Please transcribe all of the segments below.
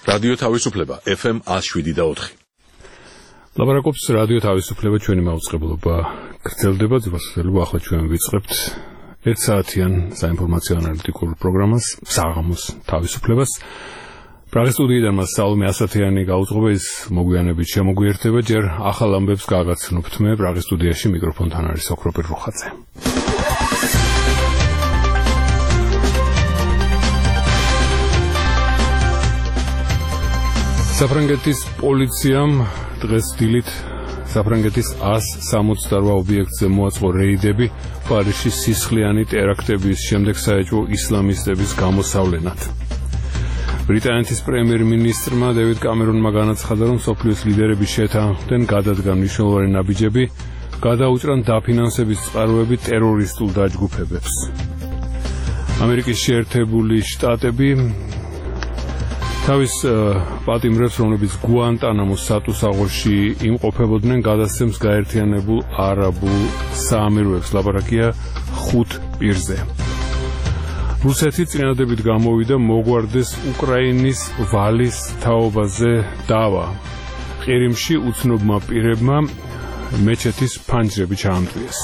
რადიო თავისუფლება FM 107.4. ლაპარაკობს რადიო თავისუფლება, ჩვენი მაუწყებლობა გრძელდება, ძვირადღირება ახლა ჩვენ ვიწყებთ 1 საათიან საინფორმაციო ანალიტიკურ პროგრამას საღამოს თავისუფლებას. პრაღის სტუდიიდან მას სალომე ასათიანი გაუძღობა, ის მოგვიანებით შემოგვიერთება, ჯერ ახალ ამბებს გაგაცნობთ. მე პრაღის სტუდიაში მიკროფონთან არის ოქროპირ რუხაძე. საფრანგეთის პოლიციამ დღეს დილით საფრანგეთის 168 ობიექტზე მოაწყო რეიდები პარიზში სისხლიანი ტერაქტების შემდეგ საეჭვო ისლამისტების გამოსავლენად. ბრიტანეთის პრემიერ-მინისტრმა დევიდ კამერონმა განაცხადა, რომ მსოფლიოს ლიდერები შეთანხმდნენ გადადგან მნიშვნელოვანი ნაბიჯები, გადაუჭრან დაფინანსების წყაროები ტერორისტულ დაჯგუფებებს. ამერიკის შეერთებული შტატები თავის პატიმრებს, რომლებიც გუანტანამოს სატუსაღოში იმყოფებოდნენ, გადასცემს გაერთიანებულ არაბულ საამიროებს. ლაპარაკია 5 პირზე. რუსეთი წინადადებით გამოვიდა მოგვარდეს უკრაინის ვალის თაობაზე დავა. ყირიმში უცნობმა პირებმა მეჩეთის ფანჯრები ჩაამტვიეს.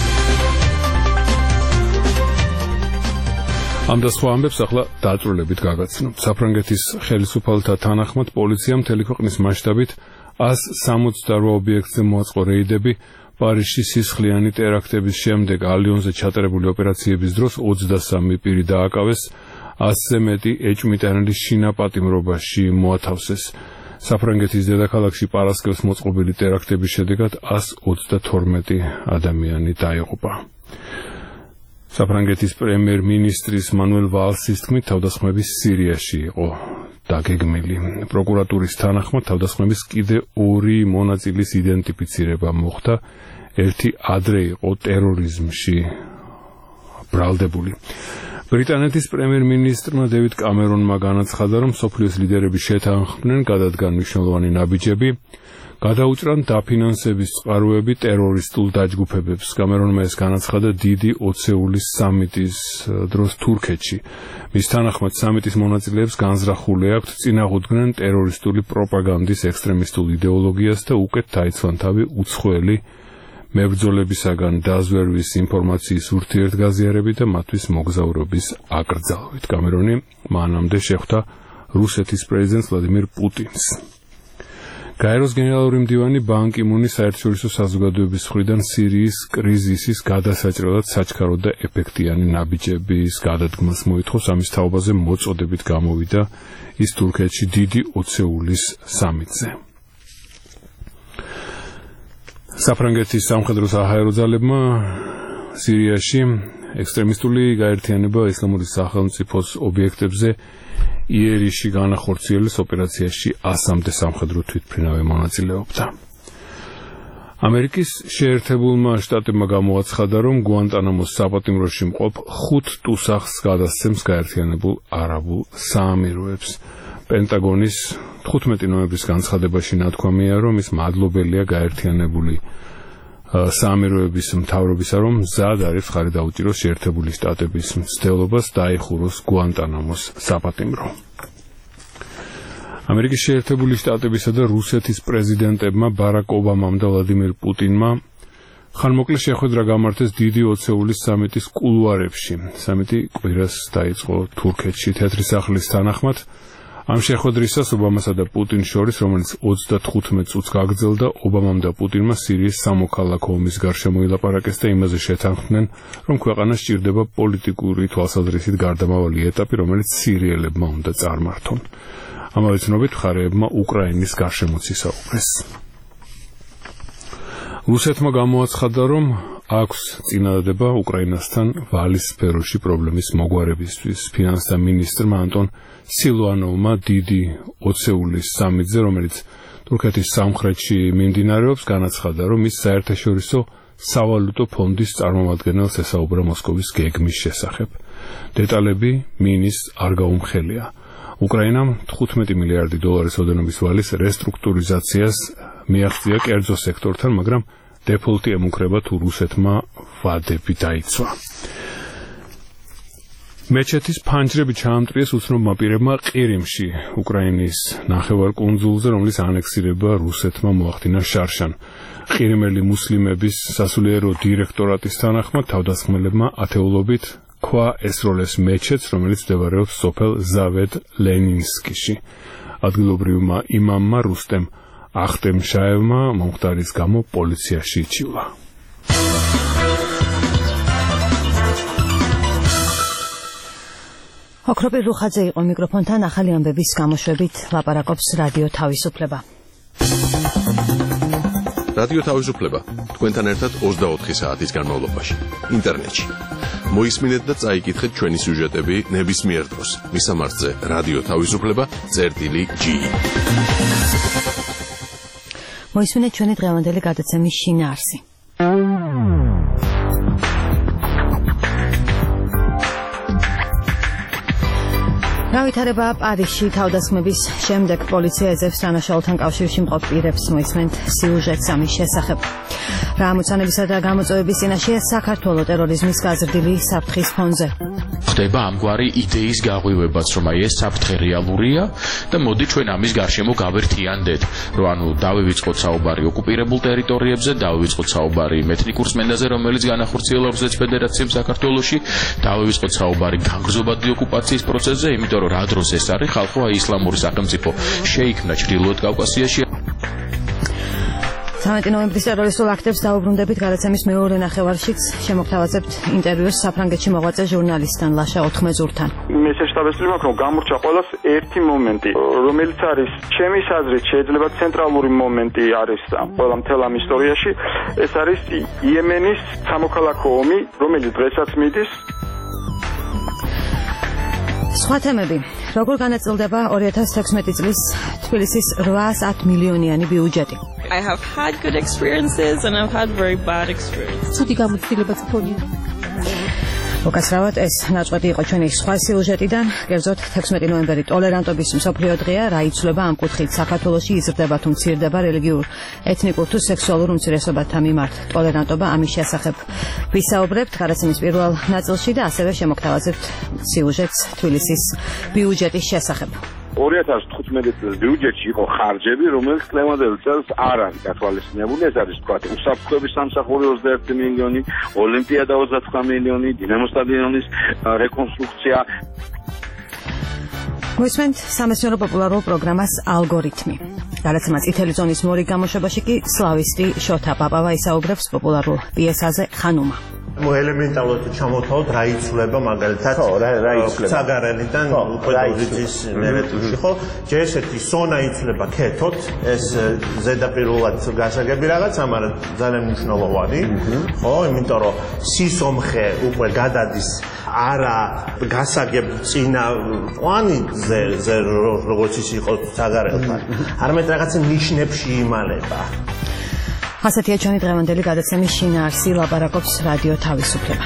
ამ და სხვა ამბებს ახლა დაწვრილებით გაგაცნობთ. საფრანგეთის ხელისუფალთა თანახმად პოლიციამ მთელი ქვეყნის მასშტაბით 168 ობიექტზე მოაწყო რეიდები. პარიზში სისხლიანი ტერაქტების შემდეგ ალიონზე ჩატარებული ოპერაციების დროს 23 პირი დააკავეს, 100-ზე მეტი ეჭვმიტანილი შინაპატიმრობაში მოათავსეს. საფრანგეთის დედაქალაქში პარასკევს მოწყობილი ტერაქტების შედეგად 132 ადამიანი დაიღუპა. საფრანგეთის პრემიერ-მინისტრის მანუელ ვალსის თქმით, თავდასხმები სირიაში იყო დაგეგმილი. პროკურატურის თანახმად, თავდასხმების კიდე 2 მონაწილის იდენტიფიცირება მოხდა, ერთი ადრე იყო ტერორიზმში ბრალდებული. ბრიტანეთის პრემიერ-მინისტრმა დევიდ კამერონმა განაცხადა, რომ მსოფლიოს ლიდერები შეთანხმდნენ გადადგან მნიშვნელოვანი ნაბიჯები, გადაუჭრან დაფინანსების წყაროები ტერორისტულ დაჯგუფებებს. კამერონმა ეს განაცხადა დიდი ოცეულის სამიტის დროს თურქეთში. მის თანახმად სამიტის მონაწილეებს განზრახული აქვთ წინააღმდნენ ტერორისტული პროპაგანდის ექსტრემისტულ იდეოლოგიას და უკეთ დაიცვან თავი უცხოელი მებრძოლებისაგან დაზვერვის ინფორმაციის ურთიერთგაზიარებით და მათთვის მოგზაურობის აკრძალვით. კამერონი მანამდე შეხვდა რუსეთის პრეზიდენტს ვლადიმირ პუტინს. გაეროს გენერალური მდივანი ბან კი მუნის საერთაშორისო საზოგადოების მხრიდან სირიის კრიზისის გადასაჭრელად საჩქარო და ეფექტიანი ნაბიჯების გადადგმას მოითხოვს. ამის თაობაზე მოწოდებით გამოვიდა ის თურქეთში დიდი ოცეულის სამიტზე. საფრანგეთის სამხედრო საჰაერო ძალებმა სირიაში ექსტრემისტული გაერთიანება ისლამური სახელმწიფოს ობიექტებზე იერიში განახორციელეს ოპერაციაში 100-მდე სამხედრო თვითმფრინავი მონაწილეობდა. ამერიკის შეერთებულმა შტატებმა გამოაცხადა, რომ გუანტანამოს საპატიმროში მყოფ 5 ტუსაღს გადასცემს გაერთიანებულ არაბულ საამიროებს. პენტაგონის 15 ნოემბრის განცხადებაში ნათქვამია, რომ ის მადლობელია გაერთიანებული საამიროების მთავრობისა, რომ მზად არის მხარი დაუჭიროს შეერთებული შტატების მცდელობას დაიხუროს გუანტანამოს საპატიმრო. ამერიკის შეერთებული შტატებისა და რუსეთის პრეზიდენტებმა ბარაკ ობამამ და ვლადიმირ პუტინმა ხანმოკლე შეხვედრა გამართეს დიდი ოცეულის სამიტის კულუარებში. სამიტი კვირას დაიწყო თურქეთში. თეთრი სახლის თანახმად ამ შეხვედრისას ობამასა და პუტინს შორის, რომელიც 35 წუთს გაგრძელდა, ობამამ და პუტინმა სირიის სამოქალაქო ომის გარშემო ილაპარაკეს და იმაზე შეთანხმდნენ, რომ ქვეყანას სჭირდება პოლიტიკური თვალსაზრისით გარდამავალი ეტაპი, რომელიც სირიელებმა უნდა წარმართონ. ამავე ცნობით მხარეებმა უკრაინის გარშემოც ისაუბრეს. რუსეთმა გამოაცხადა, რომ აქვს წინადადება უკრაინასთან ვალის სფეროში პრობლემის მოგვარებისთვის. ფინანსთა მინისტრმა ანტონ სილვანოვმა დიდი ოცეულის სამიტზე, რომელიც თურქეთის სამხრეთში მიმდინარეობს, განაცხადა, რომ ის საერთაშორისო სავალუტო ფონდის წარმომადგენელს ესაუბრა მოსკოვის გეგმის შესახებ. დეტალები მინის არ გაუმხელია. უკრაინამ 15 მილიარდი დოლარის ოდენობის ვალის რესტრუქტურიზაციას მიაღწია კერძო სექტორთან, მაგრამ დეფოლტი ემუქრება თუ რუსეთმა ვადები დაიცვა. მეჩეთის ფანჯრები ჩაამტრიეს უცნობმა პირებმა ყირიმში, უკრაინის ნახევარკუნძულზე, რომლის ანექსირება რუსეთმა მოახდინა შარშან. ყირიმელი მუსლიმების სასულიერო დირექტორატის თანახმად თავდასხმელებმა ათეულობით ქვა ესროლეს მეჩეთს, რომელიც მდებარეობს სოფელ ზავედ-ლენინსკიში. ადგილობრივმა იმამმა რუსტემ ახტემშაევმა მომხდარის გამო პოლიციაში იჩივლა. ოქროპირ რუხაძე იყო მიკროფონთან, ახალი ამბების გამოშვებით ლაპარაკობს რადიო თავისუფლება. რადიო თავისუფლება თქვენთან ერთად 24 საათის განმავლობაში ინტერნეტში. მოისმინეთ და წაიკითხეთ ჩვენი სიუჟეტები ნებისმიერ დროს. მისამართზე რადიო თავისუფლება.ge. მოისმინეთ ჩვენი დღევანდელი გადაცემის შინაარსი. რა ვითარება პარიზში თავდასხმების შემდეგ პოლიცია ეძებს დანაშაულთან კავშირში მყოფ პირებს, მოისმენთ სიუჟეტს ამის შესახებ. რა ამოცანებისა და გამოწვევების წინაშეა საქართველოს ტერორიზმის გაზრდილი საფრთხის ფონზე. ხდება ამგვარი იდეის გაღვივებაც, რომ აი ეს საფრთხე რეალურია და მოდი ჩვენ ამის გარშემო გავერთიანდეთ, რომ ანუ დავივიწყოთ საუბარი ოკუპირებულ ტერიტორიებზე, დავივიწყოთ საუბარი ეთნიკურ წმენდაზე, რომელიც განახორციელებს ფედერაციამ საქართველოში, დავივიწყოთ საუბარი განგრძობადი ოკუპაციის პროცესზე, იმიტომ რომ რა დროს ეს არის ხალხო აი ისლამური სახელმწიფო შეიქმნა ჩრდილოეთ კავკასიაში. 13 ნოემბრის ტერორისტულ აქტებს დაუბრუნდებით გადაცემის მეორე ნახევარშიც შემოგთავაზებთ ინტერვიუს საფრანგეთში მოღვაწე ჟურნალისტთან ლაშა ოთხმეზურთან. მე შეშტაბեցილი მაქვს, რომ გამორჩა ყველას ერთი მომენტი, რომელიც არის ჩემის აზრით შეიძლება ცენტრალური მომენტი არის ყველა მთელ ამ ისტორიაში, ეს არის იემენის სამოქალაქო ომი, რომელიც დღესაც მიდის. სხვა თემები. როგორ განაწილდება 2016 წლის თბილისის 810 მილიონიანი ბიუჯეტი? I have had good experiences and I've had very bad experiences. ცუდი გამოცდილებაც მქონია. უკაცრავად ეს ნაწყვეტი იყო ჩვენი სხვა სიუჟეტიდან. კერძოდ 16 ნოემბერი ტოლერანტობის მსოფლიო დღეა, რა იცვლება ამ კუთხით საქართველოში იზრდება თუ მცირდება რელიგიურ, ეთნიკურ თუ სექსუალურ უმცირესობათა მიმართ ტოლერანტობა, ამის შესახებ ვისაუბრებთ გადაცემის პირველ ნაწილში და ასევე შემოგთავაზებთ სიუჟეტს თბილისის ბიუჯეტის შესახებ. 2015 წლის ბიუჯეტში იყო ხარჯები, რომელიც წლევანდელ წელს არ არის გათვალისწინებული. ეს არის თქვა უსაფრთხოების სამსახური 21 მილიონი, ოლიმპიადა 29 მილიონი, დინამო სტადიონის რეკონსტრუქცია. მოისმენთ სამეცნიერო პოპულარულ პროგრამას ალგორითმი. გადაცემა წითელი ზონის მორიგ გამოშვებაში კი სლავისტი შოთა პაპავა ისაუბრებს პოპულარულ პიესაზე ხანუმა. ელემენტალურად ჩამოთვალოთ რა იცვლება მაგალითად საგარელიდან უკვე დორიძის მერეთუში, ხო? ჯერ-ერთი სონა იცვლება ქეთოთ, ეს ზედაპირულად გასაგები რაღაცა, მაგრამ ძალიან მნიშვნელოვანი, ხო? იმიტომ რომ სისომხე უკვე გადადის არა გასაგებ წინა პლანზე, როგორც ის იყო საგარელთან, არამედ რაღაცა ნიშნებში იმალება. ასეთია ჩვენი დღევანდელი გადაცემის შინაარსი, ლაპარაკობს რადიო თავისუფლება.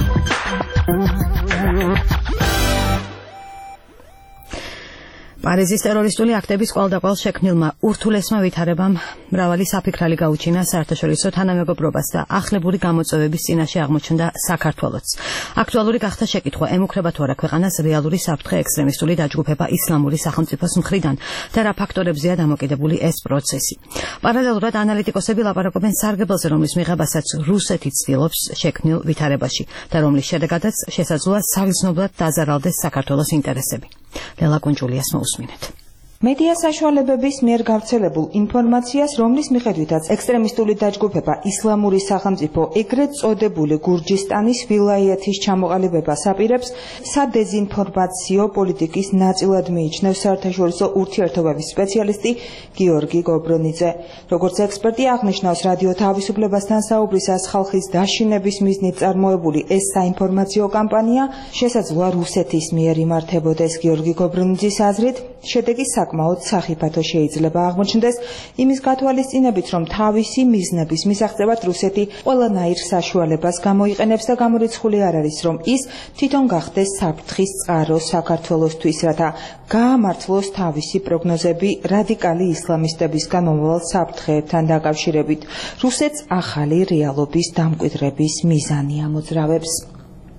პარიზის ტერორისტული აქტების კვალდაკვალ შექმნილმა ურთულესმა ვითარებამ მრავალი საფიქრალი გაუჩინა საერთაშორისო თანამეგობრობას და ახლებური გამოწვევების წინაშე აღმოჩნდა საქართველოც. აქტუალური გახდა შეკითხვა, ემუქრება თუ არა ქვეყანას რეალური საფრთხე ექსტრემისტული დაჯგუფება ისლამური სახელმწიფოს მხრიდან და რა ფაქტორებზეა დამოკიდებული ეს პროცესი. პარალელურად ანალიტიკოსები ლაპარაკობენ სარგებელზე, რომლის მიღებასაც რუსეთი ცდილობს შექმნილ ვითარებაში და რომლის შედეგადაც შესაძლოა საგრძნობლად დაზარალდეს საქართველოს ინტერესები. ლელა კუნჭულიას მოусმინეთ. მედია საშუალებების მიერ გავრცელებულ ინფორმაციას, რომლის მიხედვითაც ექსტრემისტული დაჯგუფება ისლამური სახელმწიფო ეგრეთ წოდებული გურჯისტანის ვილაიეთის ჩამოყალიბებას აპირებს, სადეზინფორმაციო პოლიტიკის ნაწილად მიიჩნევს საერთაშორისო ურთიერთობების სპეციალისტი გიორგი გობრონიძე. როგორც ექსპერტი აღნიშნავს, რადიო თავისუფლებასთან საუბრისას ხალხის დაშინების მიზნით წარმოებული ეს საინფორმაციო კამპანია შესაძლოა რუსეთის მიერ იმართებოდეს. გიორგი გობრონიძის აზრით, შედეგი საკმაოდ სახიფათო შეიძლება აღმოჩნდეს იმის გათვალისწინებით, რომ თავისი მიზნების მისაღწევად რუსეთი ყველანაირ საშუალებას გამოიყენებს და გამორიცხული არ არის, რომ ის თვითონ გახდეს საფრთხის წყარო საქართველოსთვის, რათა გაამართლოს თავისი პროგნოზები რადიკალი ისლამისტებისგან მომავალ საფრთხეებთან დაკავშირებით. რუსეთს ახალი რეალობის დამკვიდრების მიზანი ამოძრავებს.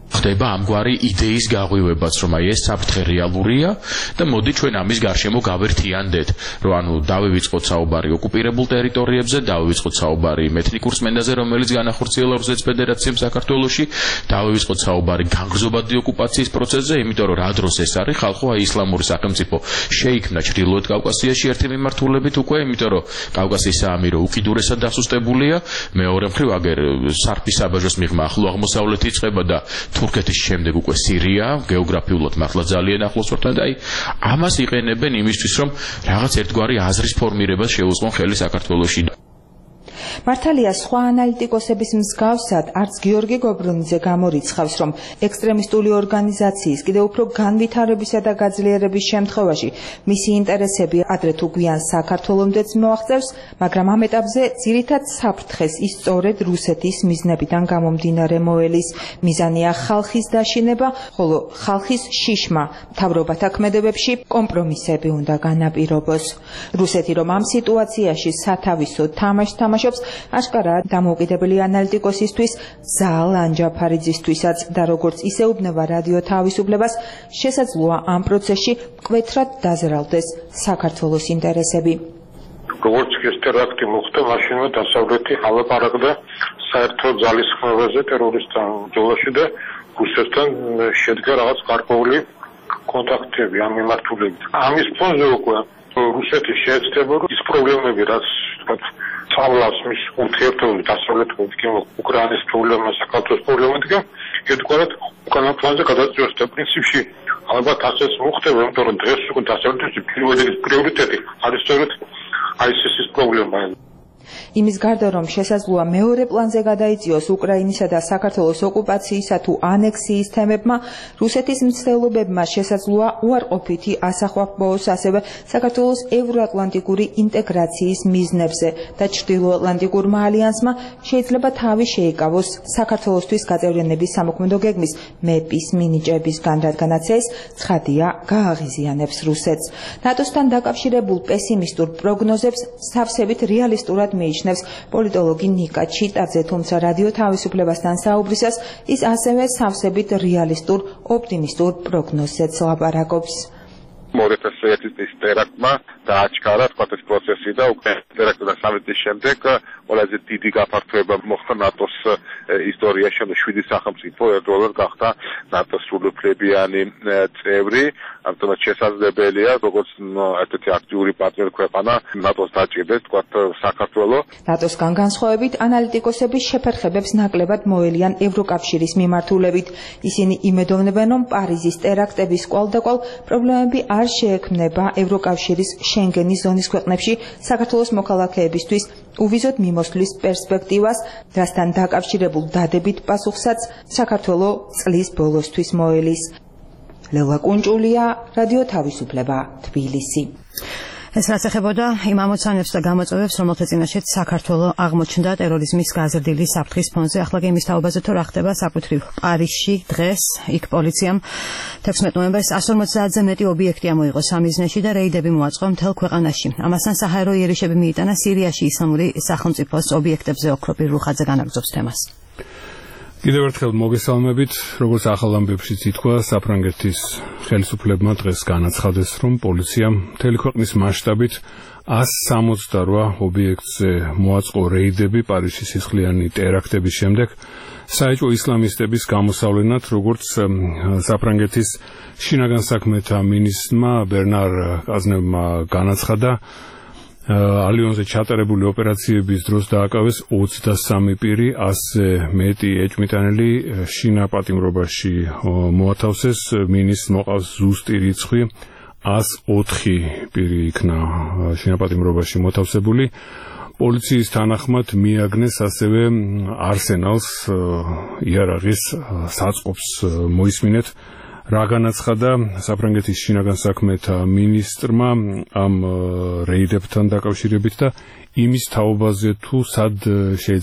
ხდება ამგვარი იდეის გაღვივებაც, რომ აი ეს საფრთხე რეალურია და მოდი ჩვენ ამის გარშემო გავერთიანდეთ, რომ ანუ დავივიწყოთ საუბარი ოკუპირებულ ტერიტორიებზე, დავივიწყოთ საუბარი ეთნიკურ წმენდაზე, რომელიც განახორციელა რუსეთის ფედერაციამ საქართველოში, დავივიწყოთ საუბარი განგრძობადი ოკუპაციის პროცესზე, იმიტომ რომ რა დროს ეს არის ხალხო აი ისლამური სახელმწიფო შეიქმნა ჩრდილოეთ კავკასიაში ერთი მიმართულებით უკვე, იმიტომ რომ კავკასიის საამირო უკიდურესად დასუსტებულია, მეორე მხრივ აგერ სარფის საბაჟოს მიღმა ახლო აღმოსავლეთი იწყება და თურქეთის შემდეგ უკვე სირია, გეოგრაფიულად მართლა ძალიან ახლოს ვართ და აი ამას იყენებენ იმისთვის, რომ რაღაც ერთგვარი აზრის ფორმირებას შეუწყონ ხელი საქართველოში. მართალია სხვა ანალიტიკოსების მსგავსად არც გიორგი გობრუნიძე გამორიცხავს, რომ ექსტრემისტული ორგანიზაციის კიდევ უფრო განვითარებისა და გაძლიერების შემთხვევაში მისი ინტერესები ადრე თუ გვიან საქართველომდეც მოაღწევს, მაგრამ ამ ეტაპზე ძირითად საფრთხეს ის სწორედ რუსეთის მიზნებიდან გამომდინარე მოელის. მიზანია ხალხის დაშინება, ხოლო ხალხის შიშმა მთავრობათა ქმედებებში კომპრომისები უნდა განაპირობოს. რუსეთი რომ ამ სიტუაციაში სათავისო თამაშს თამაშობს, აშკარაა დამოუკიდებელი ანალიტიკოსისთვის ზაალ ანჯაფარიძისთვისაც და როგორც ისეუბნება რადიო თავისუფლებას, შესაძლოა ამ პროცესში მკვეთრად დაზრალდეს საქართველოს ინტერესები. როგორც ეს ტერაქტი მოხდა, მაშინვე დასავლეთი ალაპარაკდა საერთო ძალისხმევაზე ტერორისტთა ბრძოლაში და რუსეთთან შედგა რაღაც გარკვეული კონტაქტები ამ მიმართულებით. ამის ფონზე უკვე რუსეთი შეეცდება, რომ ის პრობლემები, რაც სწავლავს მის ურთიერთობებს დასავლეთთან, უკრაინის პრობლემა, საქართველოს პრობლემა და ერთგვარად უკანა პლანზე გადაწყვეტს და პრინციპში ალბათ ასეც მოხდება, იმიტომ რომ დღეს უკვე დასავლეთის პირველი პრიორიტეტი არის სწორედ ISIS-ის პრობლემა. იმის გარდა რომ შესაძლოა მეორე პლანზე გადაიწიოს უკრაინისა და საქართველოს ოკუპაციისა თუ ანექსიის თემებმა, რუსეთის მცდელობებმა შესაძლოა უარყოფითი ასახვა ჰპოვოს ასევე საქართველოს ევროატლანტიკური ინტეგრაციის მიზნებზე და ჩრდილოატლანტიკურმა ალიანსმა შეიძლება თავი შეიკავოს საქართველოსთვის გაწევრიანების სამოქმედო გეგმის მეპის მინიჭებისგან, რადგანაც ეს ცხადია გააღიზიანებს რუსეთს. ნატოსთან დაკავშირებულ პესიმისტურ პროგნოზებს სავსებით რეალისტურად მიიჩნევს პოლიტოლოგი ნიკა ჩიტაძე, თუმცა რადიო თავისუფლებასთან საუბრისას ის ასევე სავსებით რეალისტურ ოპტიმისტურ პროგნოზებს ლაპარაკობს. მორეფესეეთის ტერაქტმა დააჩქარა ეს პროცესი და უკვე ტერაქტის სამიტის შემდეგ ყველაზე დიდი გაფართოება მოხდა ნატოს ისტორიაში, 7 სახელმწიფო ერთდროულად გახდა ნატოს სრულუფლებიანი წევრი, ამიტომ შესაძლებელია, როგორც ერთ-ერთი აქტიური პარტნიორი ქვეყანა ნატოს დაჭირდეს, საქართველოს. ნატოსგან განსხვავებით, ანალიტიკოსების შეფერხებებს ნაკლებად მოელიან ევროკავშირის მიმართულებით. ისინი იმედოვნებენ, რომ პარიზის ტერაქტების კვალდაკვალ პრობლემები არ შეექმნება ევროკავშირის შენგენის ზონის ქვეყნებში საქართველოს მოქალაქეებისთვის უვიზოდ მიმოსვლის პერსპექტივას, რასთან დაკავშირებულ დადებით პასუხსაც საქართველოს წლის ბოლოსთვის მოელის. ლელა კუნჭულია, რადიო თავისუფლება, თბილისი. ეს რაც ეხებოდა იმ ამოცანებს და გამოწვევებს, რომელთა წინაშეც საქართველოს აღმოჩნდა ტერორიზმის გაზრდილი საფრთხის ფონზე. ახლა კი იმის თაობაზე თუ რა ხდება საკუთრივ პარიზში დღეს, იქ პოლიციამ 16 ნოემბერს 150-ზე მეტი ობიექტი ამოიღო სამიზნეში და რეიდები მოაწყო მთელ ქვეყანაში. ამასთან საჰაერო იერიშები მიიტანა სირიაში ისლამური სახელმწიფოს ობიექტებზე. ოქრო პირრუხაძე განაგრძობს თემას. კიდევ ერთხელ მოგესალმებით, როგორც ახალ ამბებშიც ითქვა, საფრანგეთის ხელისუფლებმა დღეს განაცხადეს, რომ პოლიციამ მთელი ქვეყნის მასშტაბით 168 ობიექტზე მოაწყო რეიდები პარიზის სისხლიანი ტერაქტების შემდეგ, საეჭვო ისლამისტების გამოსავლენად, როგორც საფრანგეთის შინაგან საქმეთა მინისტრმა ბერნარ კაზნევმა განაცხადა, ალიონზე ჩატარებული ოპერაციების დროს დააკავეს 23 პირი, 100-ზე მეტი ეჭვმიტანელი შინაპატიმრობაში მოათავსეს. მინისტრს მოყავს ზუსტი რიცხვი, 104 პირი იქნა შინაპატიმრობაში მოთავსებული. პოლიციის თანახმად მიაგნეს ასევე არსენალს, იარაღის საწყობს მოისმინეთ. რა განაცხადა საფრანგეთის შინაგან საქმეთა მინისტრმა ამ რეიდებთან დაკავშირებით და იმის თაობაზე თუ სად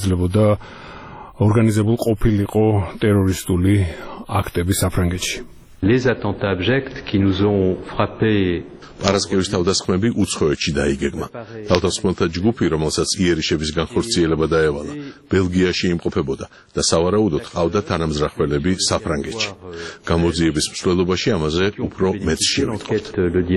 შეიძლება ორგანიზებულ ყოფილიყო ტერორისტული აქტები საფრანგეთში. Les attentats abjects qui nous ont frappés პარასკევის თავდასხმები უცხოეთში დაიგეგმა. თავდასხმელთა ჯგუფი, რომელსაც იერიშების განხორციელება დაევალა, ბელგიაში იმყოფებოდა და სავარაუდოდ ყავდა თანამზრახველები საფრანგეთში. გამოძიების მსვლელობაში ამაზე უფრო მეც შევიტყობთ.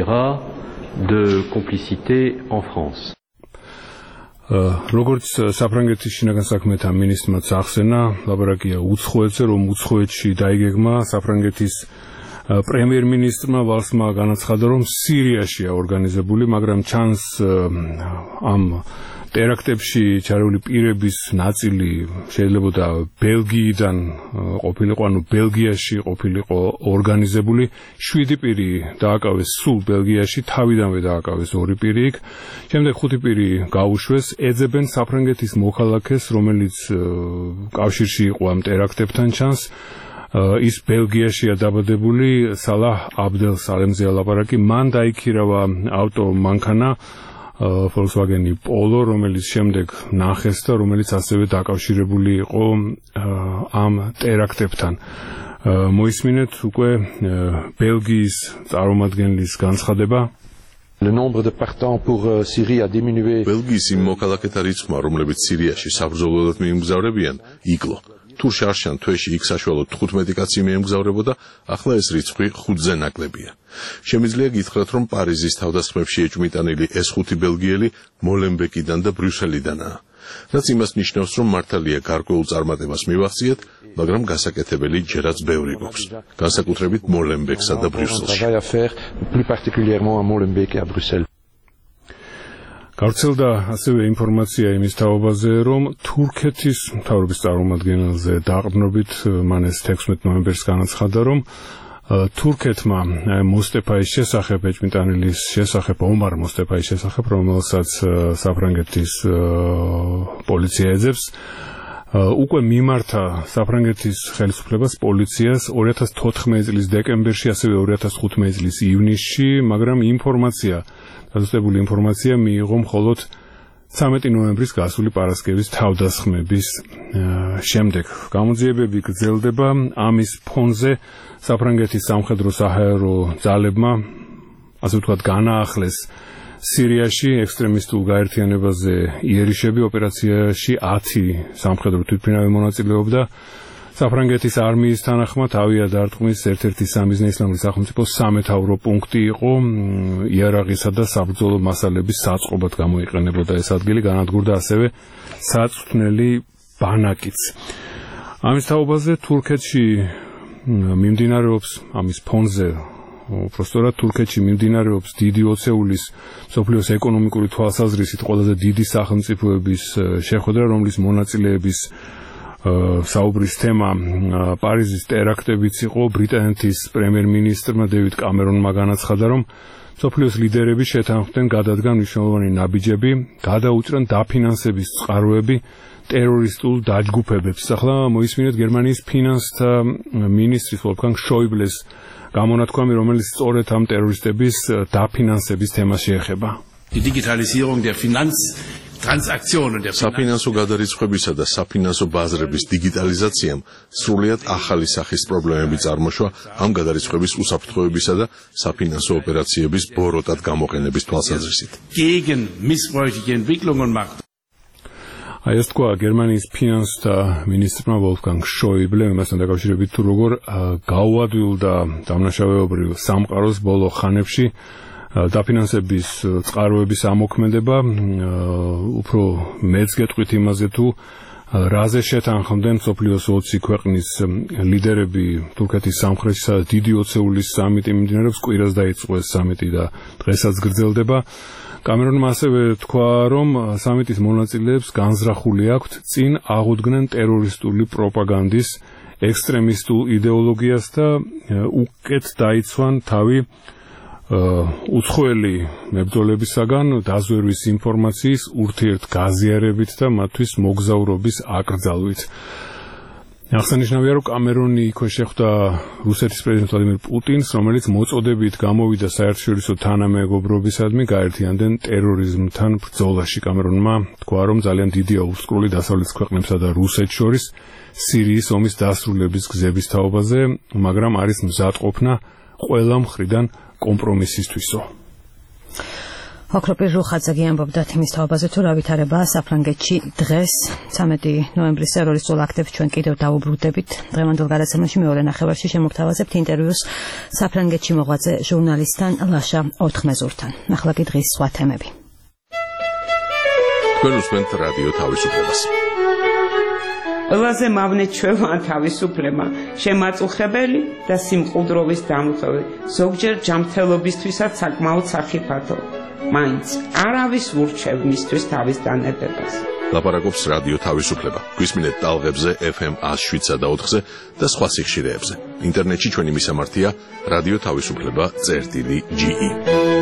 როგორც საფრანგეთის შინაგან საქმეთა მინისტრმა ახსენა, ლაბორაკია უცხოეთზე, რომ უცხოეთში დაიგეგმა საფრანგეთის პრემიერ-მინისტრმა ვალსმა განაცხადა, რომ სირიაშია ორგანიზებული, მაგრამ ჩანს ამ ტერაქტებში ჩარეული პირების ნაწილი შეიძლება ბელგიიდან ყოფილიყო, ანუ ბელგიაში ყოფილიყო ორგანიზებული. 7 პირი დააკავეს სულ ბელგიაში, თავიდანვე დააკავეს 2 პირი იქ. შემდეგ 5 პირი გაუშვეს, ეძებენ საფრანგეთის მოქალაქეს, რომელიც კავშირში იყო ამ ტერაქტებთან ჩანს. ის ბელგიაშია დაბადებული, სალაჰ აბდელ სალემზე ლაპარაკი. მან დაიქირავა ავტო მანქანა Volkswagen Polo, რომელიც შემდეგ ნახეს და რომელიც ასევე დაკავშირებული იყო ამ ტერაქტებთან. მოისმინეთ უკვე ბელგიის წარმომადგენლის განცხადება. Le nombre de partants pour Syrie a diminué. ბელგიის იმ მოქალაქეთა რიცხვმა, რომლებიც სირიაში საბრძოლველად მიემგზავრებიან, იკლო. თუ შარშან თვეში იქ საშუალოდ 15 კაცი მიემგზავრებოდა, ახლა ეს რიცხვი 5-ზე ნაკლებია. შემიძლია გითხრათ, რომ პარიზის თავდასხმებში ეჭვმიტანილი ეს 5 ბელგიელი მოლენბეკიდან და ბრიუსელიდანაა. რაც იმას ნიშნავს, რომ მართალია გარკვეულ წარმატებას მივახციეთ, მაგრამ გასაკეთებელი ჯერაც ბევრი გვაქვს. განსაკუთრებით მოლენბეკსა და ბრიუსელში. გავრცელდა ასევე ინფორმაცია იმის თაობაზე, რომ თურქეთის მთავრობის წარმომადგენელზე დაყრდნობით მან ეს 16 ნოემბერს განაცხადა, რომ თურქეთმა მოსტეფაის შესახებ, ეჭვმიტანილის შესახებ, ომარ მოსტეფაის შესახებ, რომელსაც საფრანგეთის პოლიცია ეძებს, უკვე მიმართა საფრანგეთის ხელისუფლებას პოლიციას 2014 წლის დეკემბერში, ასევე 2015 წლის ივნისში, მაგრამ დაზუსტებული ინფორმაცია მიიღო მხოლოდ 13 ნოემბრის გასული პარასკევის თავდასხმების შემდეგ. გამოძიებები გრძელდება. ამის ფონზე საფრანგეთის სამხედრო საჰაერო ძალებმა, ასე ვთქვათ, განაახლეს სირიაში ექსტრემისტულ გაერთიანებაზე იერიშები. ოპერაციაში 10 სამხედრო თვითმფრინავი მონაწილეობდა. საფრანგეთის არმიის თანახმად ავიადარტყმის ერთ-ერთი სამიზნე ისლამური სახელმწიფოს სამეთაურო პუნქტი იყო. იარაღისა და საბრძოლო მასალების საწყობად გამოიყენებოდა ეს ადგილი, განადგურდა ასევე საწვრთნელი ბანაკიც. ამის თაობაზე თურქეთში მიმდინარეობს, ამის ფონზე უბრალოდ თურქეთში მიმდინარეობს დიდი ოცეულის სოფლიოს ეკონომიკური თვალსაზრისით ყველაზე დიდი სახელმწიფოების შეხვედრა, რომლის მონაწილეების საუბრის თემა პარიზის ტერაქტებიც იყო. ბრიტანეთის პრემიერ-მინისტრმა დევიდ კამერონმა განაცხადა, რომ სოფლიოს ლიდერები შეთანხმდნენ გადადგან მნიშვნელოვანი ნაბიჯები, გადაუჭრან დაფინანსების წყაროები ტერორისტულ დაჯგუფებებს. ახლა მოისმინეთ გერმანიის ფინანსთა მინისტრის ვოლფგანგ შოიბლეს გამონათქვამი, რომელიც სწორედ ამ ტერორისტების დაფინანსების თემას შეეხება. Die Digitalisierung der საფინანსო გადარიცხვებისა და საფინანსო ბაზრების დიგიტალიზაციამ სრულიად ახალი სახის პრობლემები წარმოშვა ამ გადარიცხვების უსაფრთხოებისა და საფინანსო ოპერაციების ბოროტად გამოყენების თვალსაზრისით. აი ეს თქვა გერმანიის ფინანსთა მინისტრმა ვოლფგანგ შოიბლემ, მასთან დაკავშირებით თუ როგორ გაუადვილდა დამნაშავეობრივ სამყაროს ბოლო ხანებში დაფინანსების წყაროების ამოქმედება. უფრო მეც გეტყვით იმაზე, თუ რაზე შეთანხმდნენ სოფლიოს 20 ქვეყნის ლიდერები თურქეთის სამხრეთში, სადაც დიდი ოცეულის სამიტი მიმდინარეობს. კვირას დაიწყო ეს სამიტი და დღესაც გრძელდება. კამერონმა ასევე თქვა, რომ სამიტის მონაწილეებს განზრახული აქვთ წინ აღუდგნენ ტერორისტული პროპაგანდის ექსტრემისტულ იდეოლოგიას და უკეთ დაიცვან თავი უცხოელი მებრძოლებისაგან დაზვერვის ინფორმაციის ურთიერთ გაზიარებით და მათთვის მოგზაურობის აკრძალვით. აღსანიშნავია, რომ კამერონი იქვე შეხვდა რუსეთის პრეზიდენტ ვლადიმირ პუტინს, რომელიც მოწოდებით გამოვიდა საერთაშორისო თანამეგობრობისადმი გაერთიანდნენ ტერორიზმთან ბრძოლაში. კამერონმა თქვა, რომ ძალიან დიდია უსკრული დასავლეთის ქვეყნებსა და რუსეთს შორის სირიის ომის დასრულების გზების თაობაზე, მაგრამ არის მზადყოფნა ყველა მხრიდან კომპრომისისთვისო. ოქროპირ რუხაძე ამბობდა თემის თაობაზე, თუ რა ვითარებაა საფრანგეთში დღეს 13 ნოემბრის ტერორისტულ აქტებს ჩვენ კიდევ დაუბრუნდებით. დღევანდელ გადაცემაში მეორე ნახევარში შემოგთავაზებთ ინტერვიუს საფრანგეთში მოღვაწე ჟურნალისტთან ლაშა ოთხმეზურთან. ახლა კი დღის სხვა თემები. თქვენ უსმენთ რადიო თავისუფლებას. ყველაზე მავნე ჩვევა თავისუფლება, შემაწუხებელი და სიმყუდროვის დამხები, ზოგჯერ ჯანმრთელობისთვისაც საკმაოდ სახიფათო. მაინც არავის ურჩევ მისთვის თავის დანებებას. ლაპარაკობს რადიო თავისუფლება. გვისმინეთ ტალღებზე FM 107.4-ზე და სხვა სიხშირეებზე. ინტერნეტში ჩვენი მისამართია რადიო თავისუფლება.ge.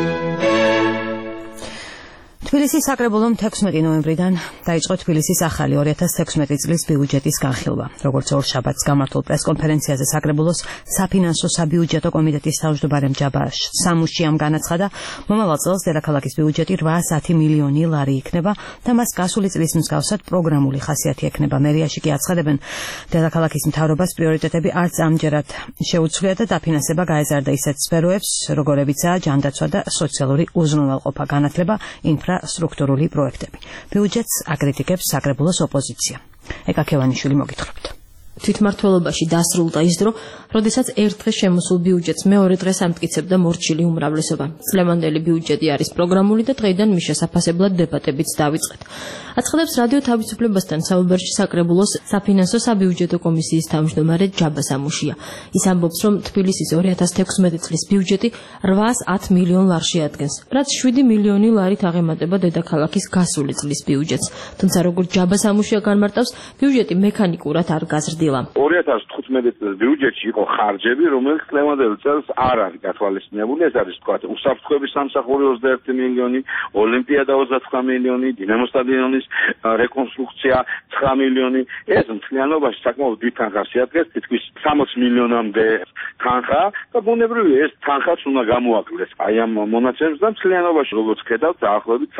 თბილისის საკრებულომ 16 ნოემბრიდან დაიწყო თბილისის ახალი 2016 წლის ბიუჯეტის განხილვა. როგორც ორშაბათს გამართულ პრესკონფერენციაზე საკრებულოს საფინანსო საბიუჯეტო კომიტეტის თავმჯდომარე ჯაბა სამუშიამ განაცხადა, მომავალ წელს დედაქალაქის ბიუჯეტი 810 მილიონი ლარი იქნება და მას გასული წლის მსგავსად პროგრამული ხასიათი ექნება. მერიაში კი აცხადებენ, დედაქალაქის მთავრობას პრიორიტეტები არც ამჯერად შეუცვლია და დაფინანსება გაეზარდა ისეთ სფეროებს, როგორებიცაა ჯანდაცვა და სოციალური უზრუნველყოფა, განათლება, ინფრასტრუქტურული პროექტები. ბიუჯეტს აკრიტიკებს საკრებულოს ოპოზიცია. ეკაკევანიშვილი მოგითხრობთ. თვითმმართველობაში დასრულდა ის დრო, როდესაც ერთ დღეს შემოსულ ბიუჯეტს მეორე დღეს ამტკიცებდა მორჩილი უმრავლესობა. წლევანდელი ბიუჯეტი არის პროგრამული და დღეიდან მის შესაფასებლად დებატებიც დავიწყეთ. აცხადებს რადიო თავისუფლებასთან საუბარში საკრებულოს საფინანსო საბიუჯეტო კომისიის თავმჯდომარე ჯაბა სამუშია. ის ამბობს, რომ თბილისის 2016 წლის ბიუჯეტი 810 მილიონ ლარში ადგენს, რაც 7 მილიონი ლარით აღემატება დედაქალაქის გასული წლის ბიუჯეტს. თუმცა როგორც ჯაბა სამუშია განმარტავს, ბიუჯეტი მექანიკურად არ გაზრდილა. 2015 წლის ბიუჯეტში იყო ხარჯები, რომელიც წლევანდელ წელს არ არის გათვალისწინებული. ეს არის თქვა უსაფრთხოების სამსახური 21 მილიონი, ოლიმპიადა 29 მილიონი, დინამო სტადიონის რეკონსტრუქცია 9 მილიონი. ეს მთლიანობაში საკმაოდ დიდ თანხას იადგენს, თითქმის 60 მილიონამდე თანხა და ბუნებრივია ეს თანხაც უნდა გამოაკლდეს. აი ამ მონაცემს და მთლიანობაში როგორც ხედავთ, დაახლოებით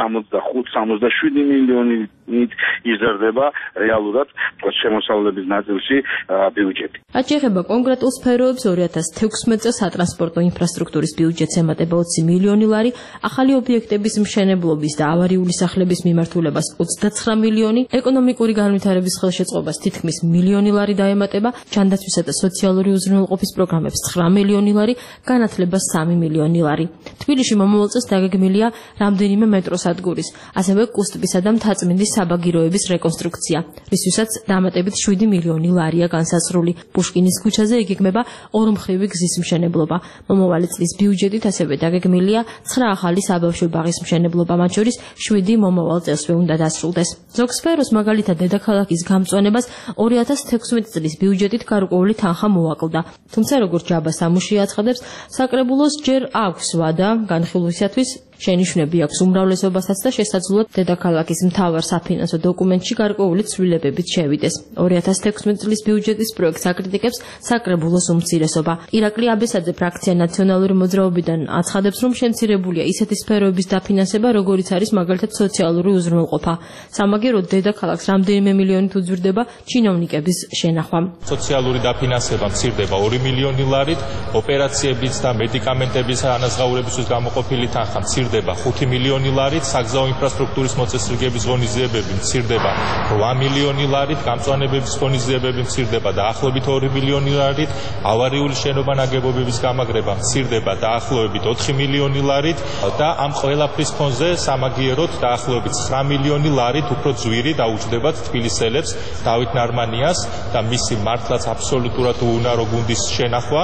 65-67 მილიონით იზრდება რეალურად შემოსავლების ნაწილში ბიუჯეტი. რაც ეხება კონკრეტულ სფეროებს, 2016 წელს სატრანსპორტო ინფრასტრუქტურის ბიუჯეტს ემატება 20 მილიონი ლარი, ახალი ობიექტების მშენებლობის და ავარიული სახლების მიმართულებას 29 მილიონი, ეკონომიკური განვითარების ხელშეწყობას თითქმის მილიონი ლარი დაემატება, ჯანდაცვისა და სოციალური უზრუნველყოფის პროგრამებს 9 მილიონი ლარი, განათლებას 3 მილიონი ლარი. თბილისში მომავალ წელს დაგეგმილია რამდენიმე მეტროსადგურის, ასევე კუსტბისა და მთაწმინდის საბაგიროების რეკონსტრუქცია, რისთვისაც დამატებით 7 მილიონი ლარია განსაზღვრული. პუშკინის ქუჩაზე იგეგმება ორმხრივი გზის მშენებლობა. მომავალი წლის ბიუჯეტით ასევე დაგეგმილია 9 ახალი საბავშვო ბაღის მშენებლობა, მათ შორის 7 მომავალ წელსვე უნდა დასრულდეს. ზოგ სფეროს, მაგალითად დედაქალაქის გამწვანებას 2016 წლის ბიუჯეტით გარკვეული თანხა მოაკლდა. თუმცა როგორც ჯაბა სამუშია აცხადებს, საკრებულოს ჯერ აქვს ვადა განხილვისათვის, შენიშვნები აქვს უმრავლესობასაც და შესაძლოა დედაქალაქის მთავარ საფინანსო დოკუმენტში გარკვეული ცვლილებებით შევიდეს. 2016 წლის ბიუჯეტის პროექტს აკრიტიკებს საკრებულოს უმცირესობა. ირაკლი აბესაძე ფრაქცია ნაციონალური მოძრაობიდან აცხადებს, რომ შემცირებულია ისეთი სფეროების დაფინანსება, როგორიც არის მაგალითად სოციალური უზრუნველყოფა. სამაგიეროდ დედაქალაქს რამდენიმე მილიონით უძვირდება ჩინოვნიკების შენახვა. სოციალური დაფინანსება მცირდება 2 მილიონი ლარით, ოპერაციების და მედიკამენტების ანაზღაურებისთვის გამოყოფილი თანხა მცირდება 5 მილიონი ლარით, საგზაო ინფრასტრუქტურის მოწესრიგების ღონისძიებები მცირდება 8 მილიონი ლარით, გამწვანებების ღონისძიებები მცირდება დაახლოებით 2 მილიონი ლარით, ავარიული შენობა ნაგებობების გამაგრება მცირდება დაახლოებით 4 მილიონი ლარით და ამ ყველაფრის ფონზე სამაგიეროდ დაახლოებით 9 მილიონი ლარით უფრო ძვირი დაუჯდებათ თბილისელებს დავით ნარმანიას და მისი მართლაც აბსოლუტურად უუნარო გუნდის შენახვა.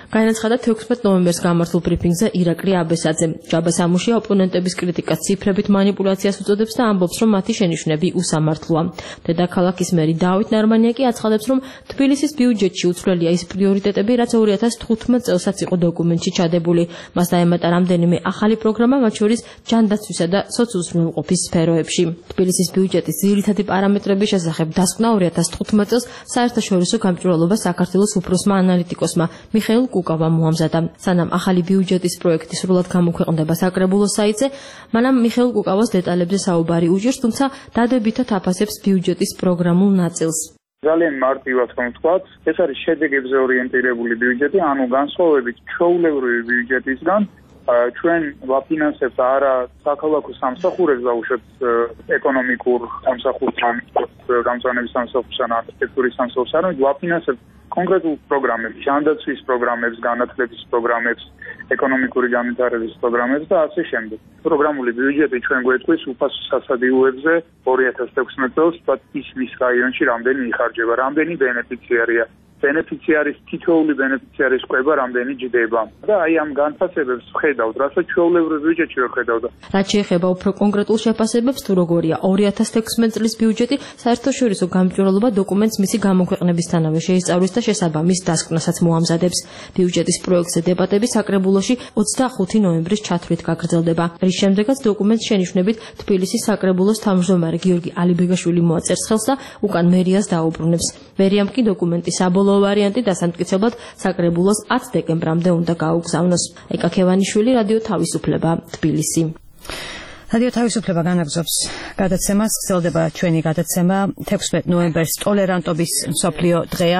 განაცხადა 16 ნოემბერს გამართულ ბრიფინგზე ირაკლი აბესაძე. ჯაბა სამუშია ოპონენტების კრიტიკას ციფრებით манипуляციას უწოდებს და ამბობს, რომ მათი შენიშვნები უსამართლოა. დედაქალაქის მერი დავით ნარმანია კი აცხადებს, რომ თბილისის ბიუჯეტში უცვლელია ის პრიორიტეტები, რაც 2015 წელსაც იყო დოკუმენტში ჩადებული. მას დაემატა რამდენიმე ახალი პროგრამა, მათ შორის ჯანდაცვისა და სოციუსრულყოფის სფეროებში. თბილისის ბიუჯეტის ძირითადი პარამეტრების შესახებ დასკვნა 2015 წელს საერთაშორისო გამჭვირვალობა საქართველოს უფროსმა ანალიტიკოსმა მიხეილ კუკავამ მოამზადა. სანამ ახალი ბიუჯეტის პროექტი სრულად გამოქვეყნდება საკრებულოს საიტზე, მანამ მიხეილ კუკავას დეტალებზე საუბარი უჭირს, თუმცა დადებითად აფასებს ბიუჯეტის პროგრამულ ნაწილს. ძალიან მარტივად რომ ვთქვათ, ეს არის შედეგებზე ორიენტირებული ბიუჯეტი, ანუ განსხვავებით ჩვეულებრივი ბიუჯეტისგან, ჩვენ ვაფინანსებთ არა საქალაქო სამსახურებს, დაუშვებთ ეკონომიკურ სამსახურთან, გამწვანების სამსახურთან, არქიტექტურის სამსახურს, არამედ ვაფინანსებთ კონკრეტულ პროგრამებს, ჯანდაცვის პროგრამებს, განათლების პროგრამებს, ეკონომიკური განვითარების პროგრამებს და ასე შემდეგ. პროგრამული ბიუჯეტი ჩვენ გვეთქვის უფასო სასადიუებზე 2016 წელს, ის მის რაიონში რამდენი იხარჯება, რამდენი ბენეფიციარია. ბენეფიციარის თითოეული ბენეფიციარის კვება რამდენი ჯდება და აი ამ განფასებებს ვხედავთ, რასაც ჩვეულებრივ ბიუჯეტში ვერ ხედავდა. რაც შეეხება უფრო კონკრეტულ შეფასებებს, თუ როგორია 2016 წლის ბიუჯეტი, საერთაშორისო გამჭვირვალობა დოკუმენტს მისი გამოქვეყნებისთანავე შეისწავლის და შესაბამის დასკვნასაც მოამზადებს. ბიუჯეტის პროექტზე დებატები საკრებულოში 25 ნოემბრის ჩათვლით გაგრძელდება, რის შემდეგაც დოკუმენტს შენიშვნებით თბილისის საკრებულოს თავმჯდომარე გიორგი ალიბეგაშვილი მოაწერს ხელს და უკან მერიას დაუბრუნებს. მერიამ კი დოკუმენტის საბოლოო ვარიანტი დასამტკიცებლად საკრებულოს 10 დეკემბრამდე უნდა გაუგზავნოს. ეკა ქევანიშვილი, რადიო თავისუფლება, თბილისი. რადიო თავისუფლება განაგზობს გადაცემას, გრძელდება ჩვენი გადაცემა 16 ნოემბერს ტოლერანტობის მსოფლიო დღეა.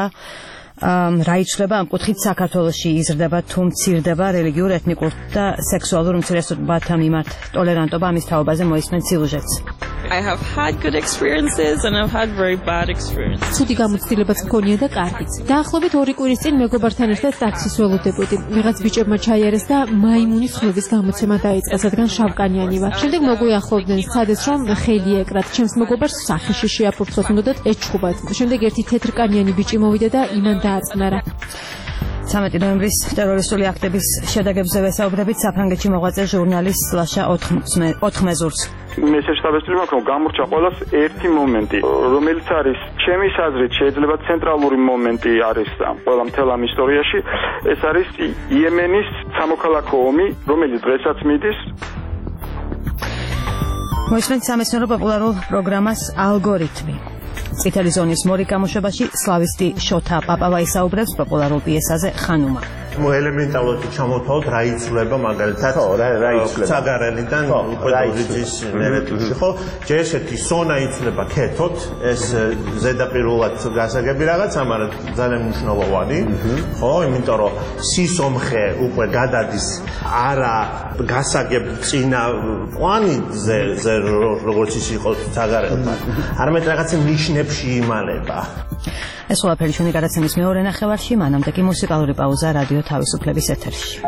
რა იცვლება ამ კუთხით საქართველოში იზრდება თუ მცირდება რელიგიურ, ეთნიკურ და სექსუალურ უმცირესობათა მიმართ ტოლერანტობა, ამის თაობაზე მოისმენთ სიუჟეტს. I have had good experiences and I've had very bad experiences. ცუდი გამოცდილებაც მქონია და კარგიც. დაახლოებით 2 კვირის წინ მეგობართან ერთად ტაქსის ველოდებოდი. ვიღაც ბიჭებმა ჩაიარეს და მაიმუნის ხმების გამოცემა დაიწყეს, რადგან შავკანიანი ვარ. შემდეგ მოგვიახლოვდნენ, სცადეს რომ ხელი ეკრათ. ჩემს მეგობარს სახეში შეაფურცოთ, უნდათ ეჩხუბათ. შემდეგ ერთი თეთრკანიანი ბიჭი მოვიდა და იმან დააწნარა. 13 ნოემბრის ტერორისტული აქტების შედეგებზე ვესაუბრებით საფრანგეთში მოღვაწე ჟურნალისტ ლაშა ოთხმეზურს. მესეჯს დავესწრები მაქვს, რომ გამორჩა ყველას ერთი მომენტი, რომელიც არის ჩემი აზრით შეიძლება ცენტრალური მომენტი არის ყველა მთელ ამ ისტორიაში, ეს არის იემენის სამოქალაქო ომი, რომელიც დღესაც მიდის. მოისმენთ სამეცნიერო პოპულარულ პროგრამას ალგორითმი. წითელი ზონის მორიგ გამოშვებაში სლავისტი შოთა პაპავა ისაუბრებს პოპულარულ პიესაზე ხანუმა. ელემენტალურად ჩამოთვალოთ რა იცვლება მაგალითად საგარელიდან უკვე დორიძის მერეთში, ხო? ჯერ ესეთი სონა იცვლება ქეთოთ, ეს ზედაპირულად გასაგები რაღაცა, მაგრამ ძალიან მნიშვნელოვანი, ხო? იმიტომ რომ სისომხე უკვე გადადის არა გასაგებ წინა პლანზე, როგორც ის იყო საგარელთან, არამედ რაღაცა ნიშნებში იმალება. ეს ყველაფერი ჩვენი გადაცემის მეორე ნახევარში, მანამდე კი მუსიკალური პაუზა რადიო თავისუფლების ეთერში.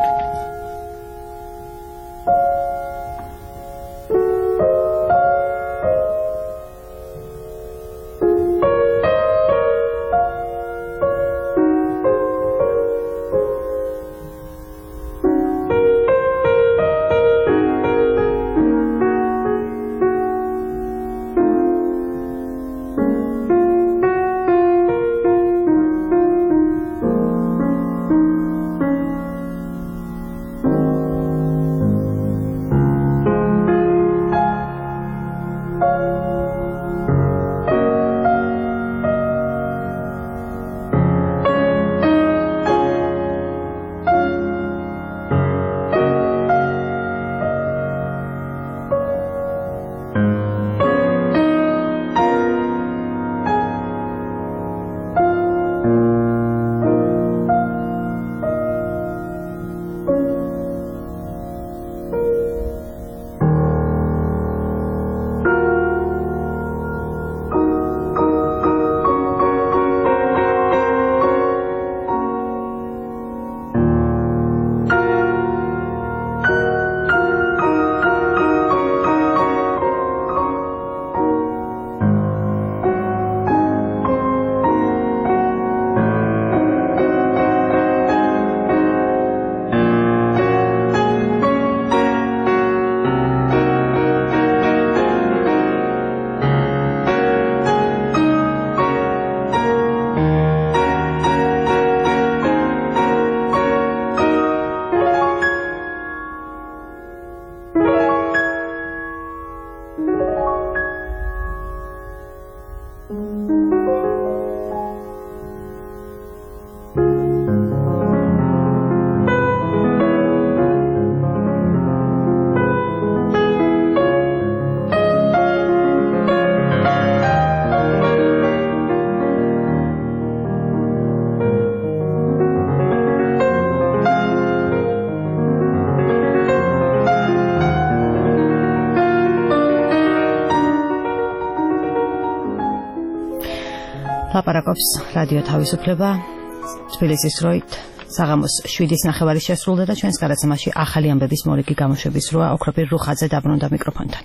ლაპარაკობს რადიო თავისუფლება თბილისის დროით საღამოს 7:09 შესრულდა და ჩვენს გადაცემაში ახალი ამბების მორიგი გამოშვების როა ოქროპირ რუხაძე დაბრუნდა მიკროფონთან.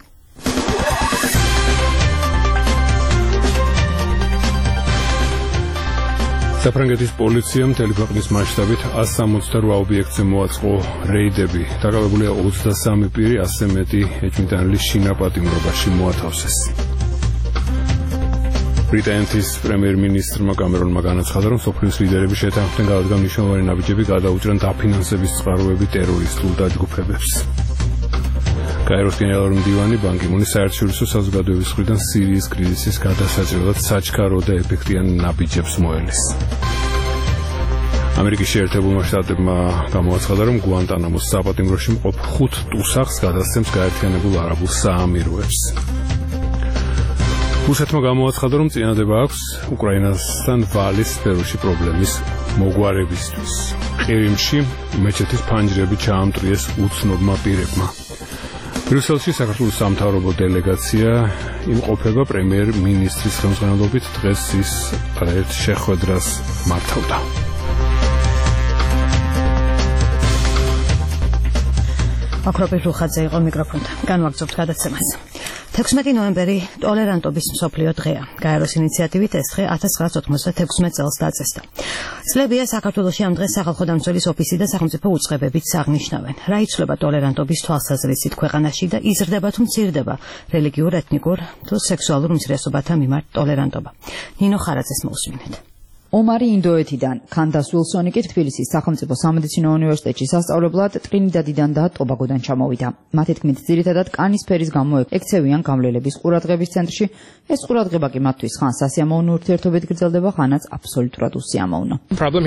საფრანგეთის პოლიციამ მთელი ქვეყნის მასშტაბით 168 ობიექტზე მოაწყო რეიდები. დაკავებულია 23 პირი, 100-ზე მეტი ეჭვმიტანილი შინაპატიმრობაში მოათავსეს. ბრიტანეთის პრემიერ-მინისტრმა კამერონმა განაცხადა, რომ სოფლის ლიდერები შეთანხმდნენ გადადგა მნიშვნელოვანი ნაბიჯები გადაუჭრან დაფინანსების წყაროები ტერორისტულ დაჯგუფებებს. კაიროს გენერალური მდივანი ბან კი მუნი საერთაშორისო საზოგადოების მხრიდან სირიის კრიზისის გადასაჭრელად საჩქარო და ეფექტიან ნაბიჯებს მოელის. ამერიკის შეერთებულმა შტატებმა გამოაცხადა, რომ გუანტანამოს საპატიმროში მყოფ 5 ტუსაღს გადასცემს გაერთიანებულ არაბულ საამიროებს. რუსეთმა გამოაცხადა, რომ წინადადება აქვს უკრაინასთან ვალის სფეროში პრობლემის მოგვარებისთვის. ყირიმში მეჩეთის ფანჯრები ჩაამტრიეს უცნობმა პირებმა. ბრიუსელში საქართველოს სამთავრობო დელეგაცია იმყოფება პრემიერ-მინისტრის ხელმძღვანელობით. დღეს ის ერთ შეხვედრას მართავდა. ოქროპირ რუხაძე იყო მიკროფონთან. განვაგრძობთ გადაცემას. 16 ნოემბერი ტოლერანტობის მსოფლიო დღეა. გაეროს ინიციატივით ეს დღე 1996 წელს დაწესდა. წლებია საქართველოში ამ დღეს სახალხო დამცველის ოფისი და სახელმწიფო უწყებებიც აღნიშნავენ. რა იცვლება ტოლერანტობის თვალსაზრისით ქვეყანაში და იზრდება თუ მცირდება რელიგიურ, ეთნიკურ თუ სექსუალურ უმცირესობათა მიმართ ტოლერანტობა. ნინო ხარაძეს მოусმინეთ. ომარი ინდოეთიდან, კანდას უილსონი კი თბილისის სახელმწიფო სამედიცინო უნივერსიტეტში სასწავლებლად ტრინიდადიდან და ტობაგოდან ჩამოვიდა. მათი თქმით, ძირითადად კანის ფერის გამო ექცევიან გამლელების ყურადღების ცენტრში. ეს ყურადღება კი მათთვის ხან სასიამოვნო ურთიერთობით გრძელდება, ხანაც აბსოლუტურად უსიამოვნო.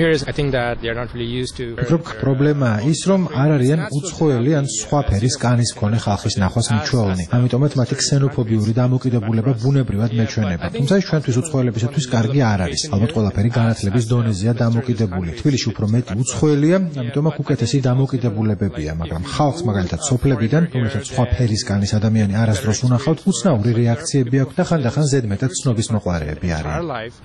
პრობლემაა ის, რომ არ არიან უცხოელი ან სხვა ფერის კანის მქონე ხალხის ნახვას მიჩვეულნი. ამიტომაც მათი ქსენოფობიური დამოკიდებულება ბუნებრივად მეჩვენება. თუმცა ის ჩვენთვის უცხოელებისათვის კარგი არ არის. ალბათ ყველაფერი განათლების დონეზეა დამოკიდებული. თბილისში უფრო მეტი უცხოელია, ამიტომ აქ უკეთესი დამოკიდებულებებია, მაგრამ ხალხს მაგალითად სოფლებიდან, რომელსაც სხვა ფერის კანის ადამიანი არასდროს უნახავთ, უცნაური რეაქციები აქვს და ხანდახან ზედმეტად ცნობის მოყარეები არიან.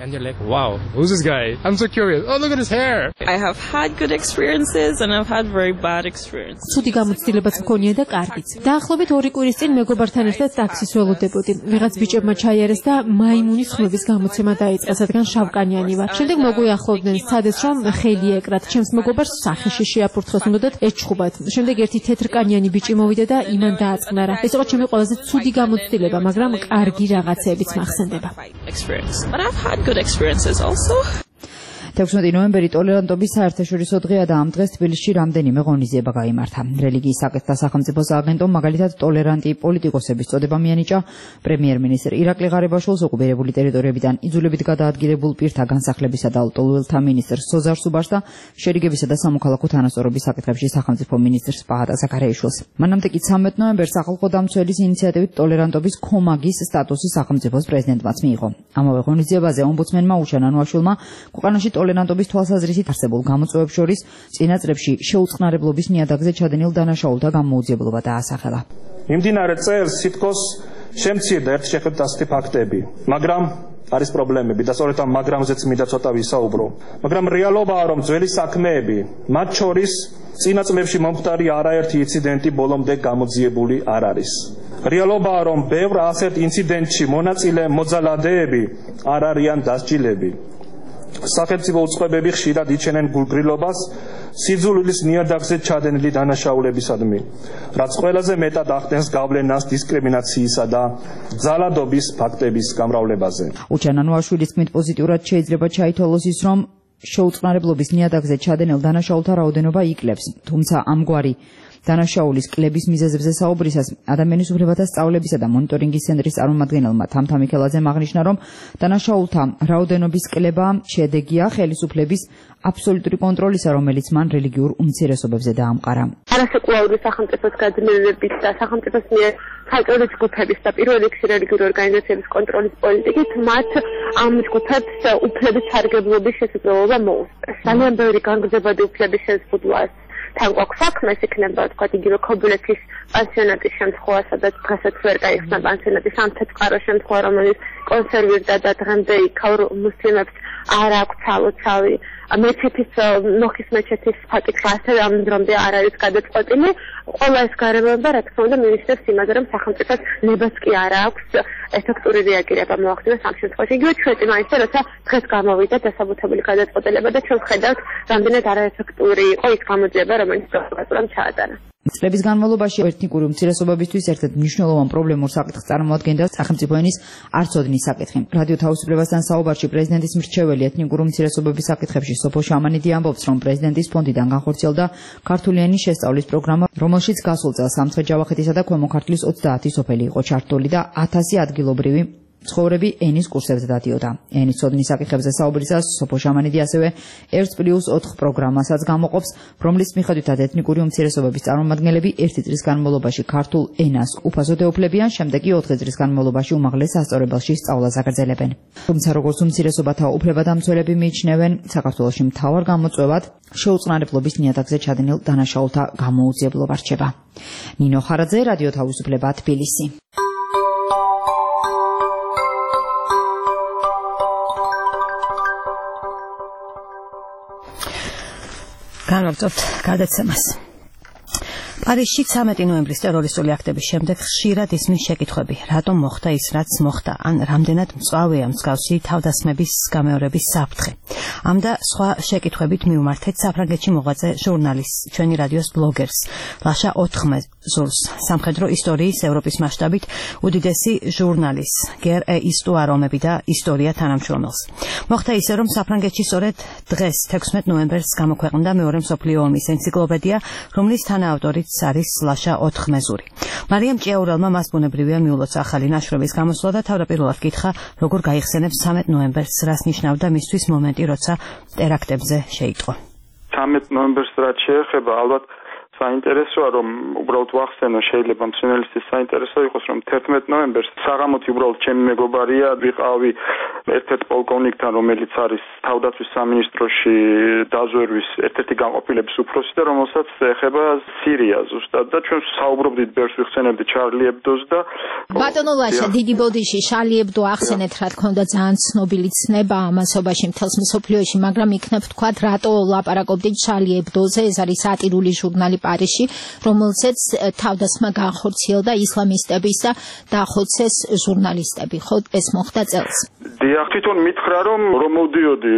I have had good experiences and I've had very bad experiences. ცუდი გამოცდილებაც მქონია და კარგიც. დაახლოებით 2 კვირის წინ მეგობართან ერთად ტაქსის ველოდებოდი. ვიღაც ბიჭებმა ჩაიარეს და მაიმუნის ხმების გამოცემა დაიწყეს, რადგან შავკანიანი ვარ. შემდეგ მოგვიახლოვდნენ, სცადეს რომ ხელი ეკრათ. ჩემს მეგობარს სახეში შეაფურთხეს, უნდათ ეჩხუბათ. შემდეგ ერთი თეთრკანიანი ბიჭი მოვიდა და იმან დააწყნარა. ეს იყო ჩემი ყველაზე ცუდი გამოცდილება, მაგრამ კარგი რაღაცებიც მახსენდება. But I've had good experiences also. 16 ნოემბერი ტოლერანტობის საერთაშორისო დღეა და ამ დღეს თბილისში რამდენიმე ღონისძიება გაიმართა. რელიგიის საკითხთა სახელმწიფო სააგენტომ მაგალითად ტოლერანტი პოლიტიკოსების წოდება მიანიჭა. პრემიერ-მინისტრ ირაკლი ღარიბაშვილს ოკუპირებული ტერიტორიებიდან იძულებით გადაადგილებულ პირთა განსახლებისა და ლტოლვილთა მინისტრ სოზარ სუბარს და შერიგებისა და სამოქალაქო თანასწორობის საკითხებში სახელმწიფო მინისტრს პაატა ზაქარიაშვილს. მანამდე კი 13 ნოემბერს სახალხო დამცველის ინიციატივით ტოლერანტობის ქომაგის სტატუსი სახელმწიფოს პრეზიდენტმაც მიიღო. ამავე ღონისძიებაზე ომბუდსმენმა უშან ანუაშვილმა ქვეყანაში ტოლერანტობის თვალსაზრისით არსებულ გამოწვევებს შორის წინა წლებში შეუწყნარებლობის ნიადაგზე ჩადენილ დანაშაულთა გამოუძიებლობა დაასახელა. მიმდინარე წელს თითქოს შემცირდა ერთ შეხედვით ასეთი ფაქტები, მაგრამ არის პრობლემები და სწორედ ამ მაგრამზეც მინდა ცოტა ვისაუბრო. მაგრამ რეალობაა, რომ ძველი საქმეები, მათ შორის წინა წლებში მომხდარი არაერთი ინციდენტი ბოლომდე გამოძიებული არ არის. რეალობაა, რომ ბევრ ასეთ ინციდენტში მონაწილე მოძალადეები არ არიან დასჯილები. სახელმწიფო უწყებები ხშირად იჩენენ გულგრილობას სიძულვილის ნიადაგზე ჩადენილი დანაშაულებისადმი, რაც ყველაზე მეტად ახდენს გავლენას დისკრიმინაციისა და ძალადობის ფაქტების გამრავლებაზე. უჩან ანუაშვილის თქმით, პოზიტიურად შეიძლება ჩაითვალოს ის, რომ შეუწყნარებლობის ნიადაგზე ჩადენილ დანაშაულთა რაოდენობა იკლებს, თუმცა ამგვარი დანაშაულის კლების მიზეზებზე საუბრისას ადამიანის უფლებათა სწავლებისა და მონიტორინგის ცენტრის წარმომადგენელმა თამთა მიქელაძემ აღნიშნა, რომ დანაშაულთა რაოდენობის კლება შედეგია ხელისუფლების აბსოლუტური კონტროლისა, რომელიც მან რელიგიურ უმცირესობებზე დაამყარა. არასაკუთრებული სახელმწიფოს გაძლიერებით და სახელმწიფოს მიერ საჭიროების ჯგუფების და პირველ რიგში რელიგიური ორგანიზაციების კონტროლის პოლიტიკით მათ ამ ჯგუფებს უფლების სარგებლობის შესაძლებლობა მოუსწრეს. ძალიან ბევრი განგრძობადი უფლების შეზღუდვას თან გვაქვს საქმე, იქნება თქვა იგივე ქობულეთის პანსიონატის შემთხვევა, სადაც დღესაც ვერ გაიხსნა პანსიონატის ამ თეთრ წყაროს შემთხვევა, რომელიც კონსერვირდა და დღემდე იქაურ მუსლიმებს არ აქვს ცალოცავი მეჩეთის ნოხის მეჩეთის საკითხი ასევე ამ დრომდე არ არის გადაწყვეტილი. ყველა ეს გარემოება რა თქმა უნდა მივისწრებს იმაზე, რომ სახელმწიფოს ნებას კი არ აქვს ეფექტური რეაგირება მოახდინოს ამ შემთხვევაში. იგივე ჩვენი მაინც როცა დღეს გამოვიდა დასაბუთებული გადაწყვეტილება და ჩვენ ვხედავთ რამდენად არაეფექტური იყო ის გამოძიება, რომელიც პროკურატურამ ჩაატარა. წლების განმავლობაში ეთნიკური უმცირესობებისთვის ერთ-ერთ მნიშვნელოვან პრობლემურ საკითხს წარმოადგენდა სახელმწიფო ენის არცოდნის საკითხი. რადიო თავისუფლებასთან საუბარში პრეზიდენტის მრჩეველი ეთნიკური უმცირესობების საკითხებში სოფო შამანიდი ამბობს, რომ პრეზიდენტის ფონდიდან განხორციელდა ქართული ენის შესწავლის პროგრამა, რომელშიც გასულ წელს სამცხე-ჯავახეთისა და ქვემო ქართლის 30 სოფელი იყო ჩართული და 1000 ადგილობრივი ცხოვრები ენის კურსებზე დადიოდა. ენის ცოდნის საკითხებზე საუბრისას სოფო შამანიდი ასევე 1+4 პროგრამასაც გამოყოფს, რომლის მიხედვითაც ეთნიკური უმცირესობების წარმომადგენლები 1 წლის განმავლობაში ქართულ ენას უფასოდ ეუფლებიან, შემდეგ კი 4 წლის განმავლობაში უმაღლეს სასწავლებელში სწავლას აგრძელებენ. თუმცა როგორც უმცირესობათა უფლებადამცველები მიიჩნევენ, საქართველოში მთავარ გამოწვევად შეუწყნარებლობის ნიადაგზე ჩადენილ დანაშაულთა გამოუძიებლობა რჩება. ნინო ხარაძე, რადიო თავისუფლება, თბილისი. განვაგრძობთ გადაცემას. პარიზში 13 ნოემბრის ტერორისტული აქტების შემდეგ ხშირად ისმის შეკითხვები, რატომ მოხდა ის, რაც მოხდა, ან რამდენად მწვავეა მსგავსი თავდასხმების გამეორების საფრთხე. ამ და სხვა შეკითხვებით მივმართეთ საფრანგეთში მოღვაწე ჟურნალისტს, ჩვენი რადიოს ბლოგერს, ლაშა ოთხმეზურს, სამხედრო ისტორიის ევროპის მასშტაბით უდიდესი ჟურნალის, გერ ისტუარომები და ისტორია თანამშრომელს. მოხდა ისე, რომ საფრანგეთში სწორედ დღეს 16 ნოემბერს გამოქვეყნდა მეორე მსოფლიო ომის ენციკლოპედია, რომლის თანაავტორიც არის ლაშა ოთხმეზური. მარიამ ჭიაურელმა მას ბუნებრივია მიულოცა ახალი ნაშრომის გამოსვლა და თავდაპირველად კითხა, როგორ გაიხსენებს 13 ნოემბერს, რას ნიშნავდა მისთვის მომენტი, როცა ტერაქტებზე შეიტყო. 13 ნოემბერს რაც შეეხება, ალბათ საინტერესოა, რომ უბრალოდ ვახსენო, შეიძლება მსმენელისთვის საინტერესო იყოს, რომ 11 ნოემბერს საღამოთი უბრალოდ ჩემი მეგობარია, ვიყავი ერთ-ერთ პოლკოვნიკთან, რომელიც არის თავდაცვის სამინისტროში დაზვერვის ერთ-ერთი განყოფილების უფროსი და რომელსაც ეხება სირია ზუსტად და ჩვენ საუბრობდით, ბევრს ვიხსენებდი ჩარლი ებდოს და ბატონო ლაშა, დიდი ბოდიში შარლი ებდო ახსენეთ, რა თქმა უნდა, ძალიან ცნობილი ცნება ამასობაში მთელს მსოფლიოში, მაგრამ იქნებ თქვათ, რატო ლაპარაკობდით შარლი ებდოზე, ეს არის სატირული ჟურნალი პარიზში, რომელზეც თავდასხმა განხორციელდა ისლამისტების და დახოცეს ჟურნალისტები. ხო, ეს მოხდა წელს. დიახ, თვითონ მითხრა, რომ მოვდიოდი,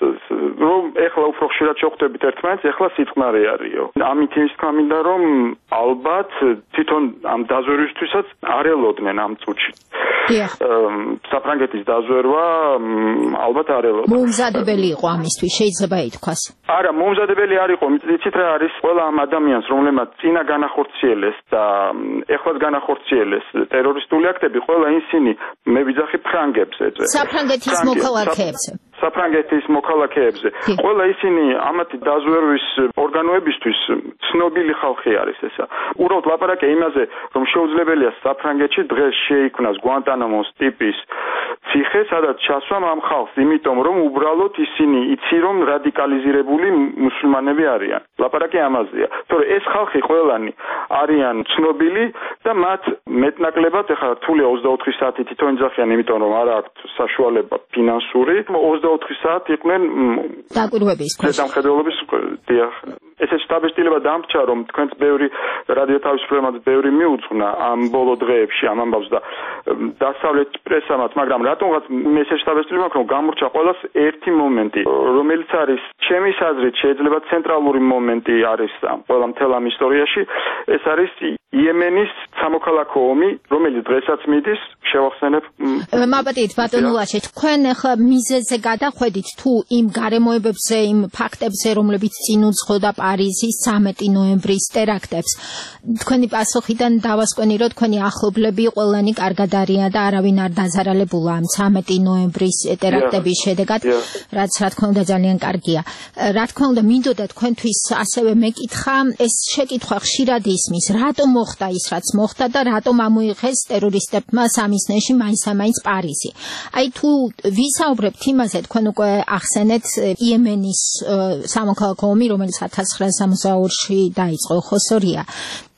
რომ ეხლა უფრო ხშირად შევხვდებით ერთმანეთს, ეხლა სიტყნარი არისო. ამით ის თქვა მინდა, რომ ალბათ თვითონ ამ დაზვერვისთვისაც არ ელოდნენ ამ წუთში. დიახ. საფრანგეთის დაზვერვა ალბათ არ ელოდნენ. მომზადებელი იყო ამისთვის, შეიძლება ითქვას. არა, მომზადებელი არ იყო, იცით რა არის, ყველა ამ ადამიანს, რომლებმაც წინა განახორციელეს და ეხლაც განახორციელეს ტერორისტული აქტები, ყველა ისინი მე ვიძახი ფრანგებს ეწვე. საფრანგეთის მოქალაქეებზე. საფრანგეთის მოქალაქეებზე. ყველა ისინი ამათი დაზვერვის ორგანოებისთვის ცნობილი ხალხი არის ესა. უბრალოდ ლაპარაკია იმაზე, რომ შეუძლებელია საფრანგეთში დღეს შეიქმნას გვანტანამოს ტიპის ციხე, სადაც ჩასვამ ამ ხალხს, იმიტომ რომ უბრალოდ ისინი იცი რომ რადიკალიზირებული მუსულმანები არიან. ლაპარაკი ამაზეა. თორე ეს ხალხი ყველანი არიან ცნობილი და მათ მეტნაკლებად ეხლა რთულია 24 საათი თვითონ იძახიან, იმიტომ რომ არ აქვს საშუალება ფინანსური. 24 საათი იყვნენ დაკვირვების ქვეშ. ზედამხედველობის დიახ. ესეც დაბეჭდილება დამრჩა, რომ თქვენც ბევრი რადიო თავისუფლებამ ბევრი მიუძღვნა ამ ბოლო დღეებში ამ ამბავს და დასავლეთ პრესამაც, მაგრამ რატომღაც მე ესეც დაბეჭდილება მაქვს, რომ გამორჩა ყველას ერთი მომენტი, რომელიც არის ჩემის აზრით შეიძლება ცენტრალური მომენტი არის ყველა მთელ ამ ისტორიაში, ეს არის იემენის სამოქალაქო ომი, რომელიც დღესაც მიდის, შევახსენებ. მაპატიეთ ბატონო ლაშა, თქვენ ახლა მიზეზზე გადახვედით თუ იმ გარემოებებზე, იმ ფაქტებზე, რომლებიც წინ უძღოდა პარიზის 13 ნოემბრის ტერაქტებს. თქვენი პასუხიდან დავასკვენი, რომ თქვენი ახლობლები ყველანი კარგად არიან და არავინ არ დაზარალებულა ამ 13 ნოემბრის ტერაქტების შედეგად, რაც რა თქმა უნდა ძალიან კარგია. რა თქმა უნდა, მინდოდა თქვენთვის ასევე მეკითხა, ეს შეკითხვა ხშირად ისმის, რატომ მოხდა ის, რაც მოხდა და რატომ ამოიღეს ტერორისტებმა სამიზნეში მაინც პარიზი. აი თუ ვისაუბრებთ იმაზე, თქვენ უკვე ახსენეთ იემენის სამოქალაქო ომი, რომელიც 1962-ში დაიწყო, ხო, სორია.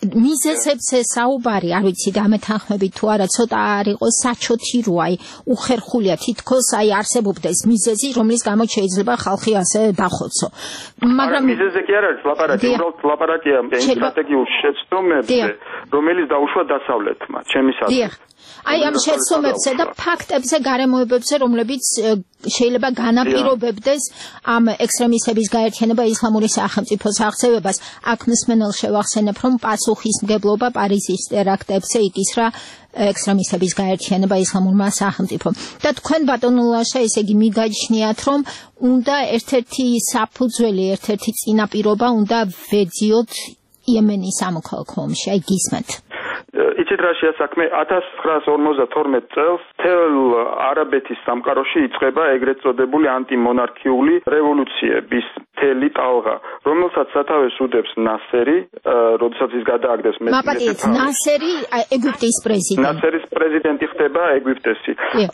მიზეზებზე საუბარი, არ ვიცი, დამეთანხმებით თუ არა, ცოტა არ იყოს საჩოთი რო აი უხერხულია თითქოს აი არსებობდეს მიზეზი, რომლის გამო შეიძლება ხალხი ასე დახოცო. მაგრამ მიზეზზე კი არ არის ლაპარაკი, უბრალოდ ლაპარაკია იმ სტრატეგიულ შეცდომებზე, რომელიც დაუშვა დასავლეთმა, ჩემის აზრით. აი ამ შეცდომებზე და ფაქტებზე, გარემოებებზე, რომლებიც შეიძლება განაპირობებდეს ამ ექსტრემისტების გაერთიანება ისლამური სახელმწიფოს აღწევებას. აქ მსმენელ შევახსენებ, რომ პასუხისმგებლობა პარიზის ტერაქტებზე იკისრა ექსტრემისტების გაერთიანება ისლამურმა სახელმწიფომ. და თქვენ ბატონო ლაშა, ესე იგი მიგაჩნიათ, რომ უნდა ერთ-ერთი საფუძველი, ერთ-ერთი წინაპირობა უნდა ვეძიოთ იემენის სამოქალაქო ომში, აი გისმენთ. იცით რა შეასაქმე 1952 წელს თელ არაბეთის სამყაროში იწყება ეგრეთ წოდებული ანტიმონარქიული რევოლუციების მთელი ტალღა, რომელსაც სათავეს უდევს ნასერი, როდესაც ის გადააგდეს მაპატიეთ ნასერი ეგვიპტის პრეზიდენტი. ნასერის პრეზიდენტი ხდება ეგვიპტესი.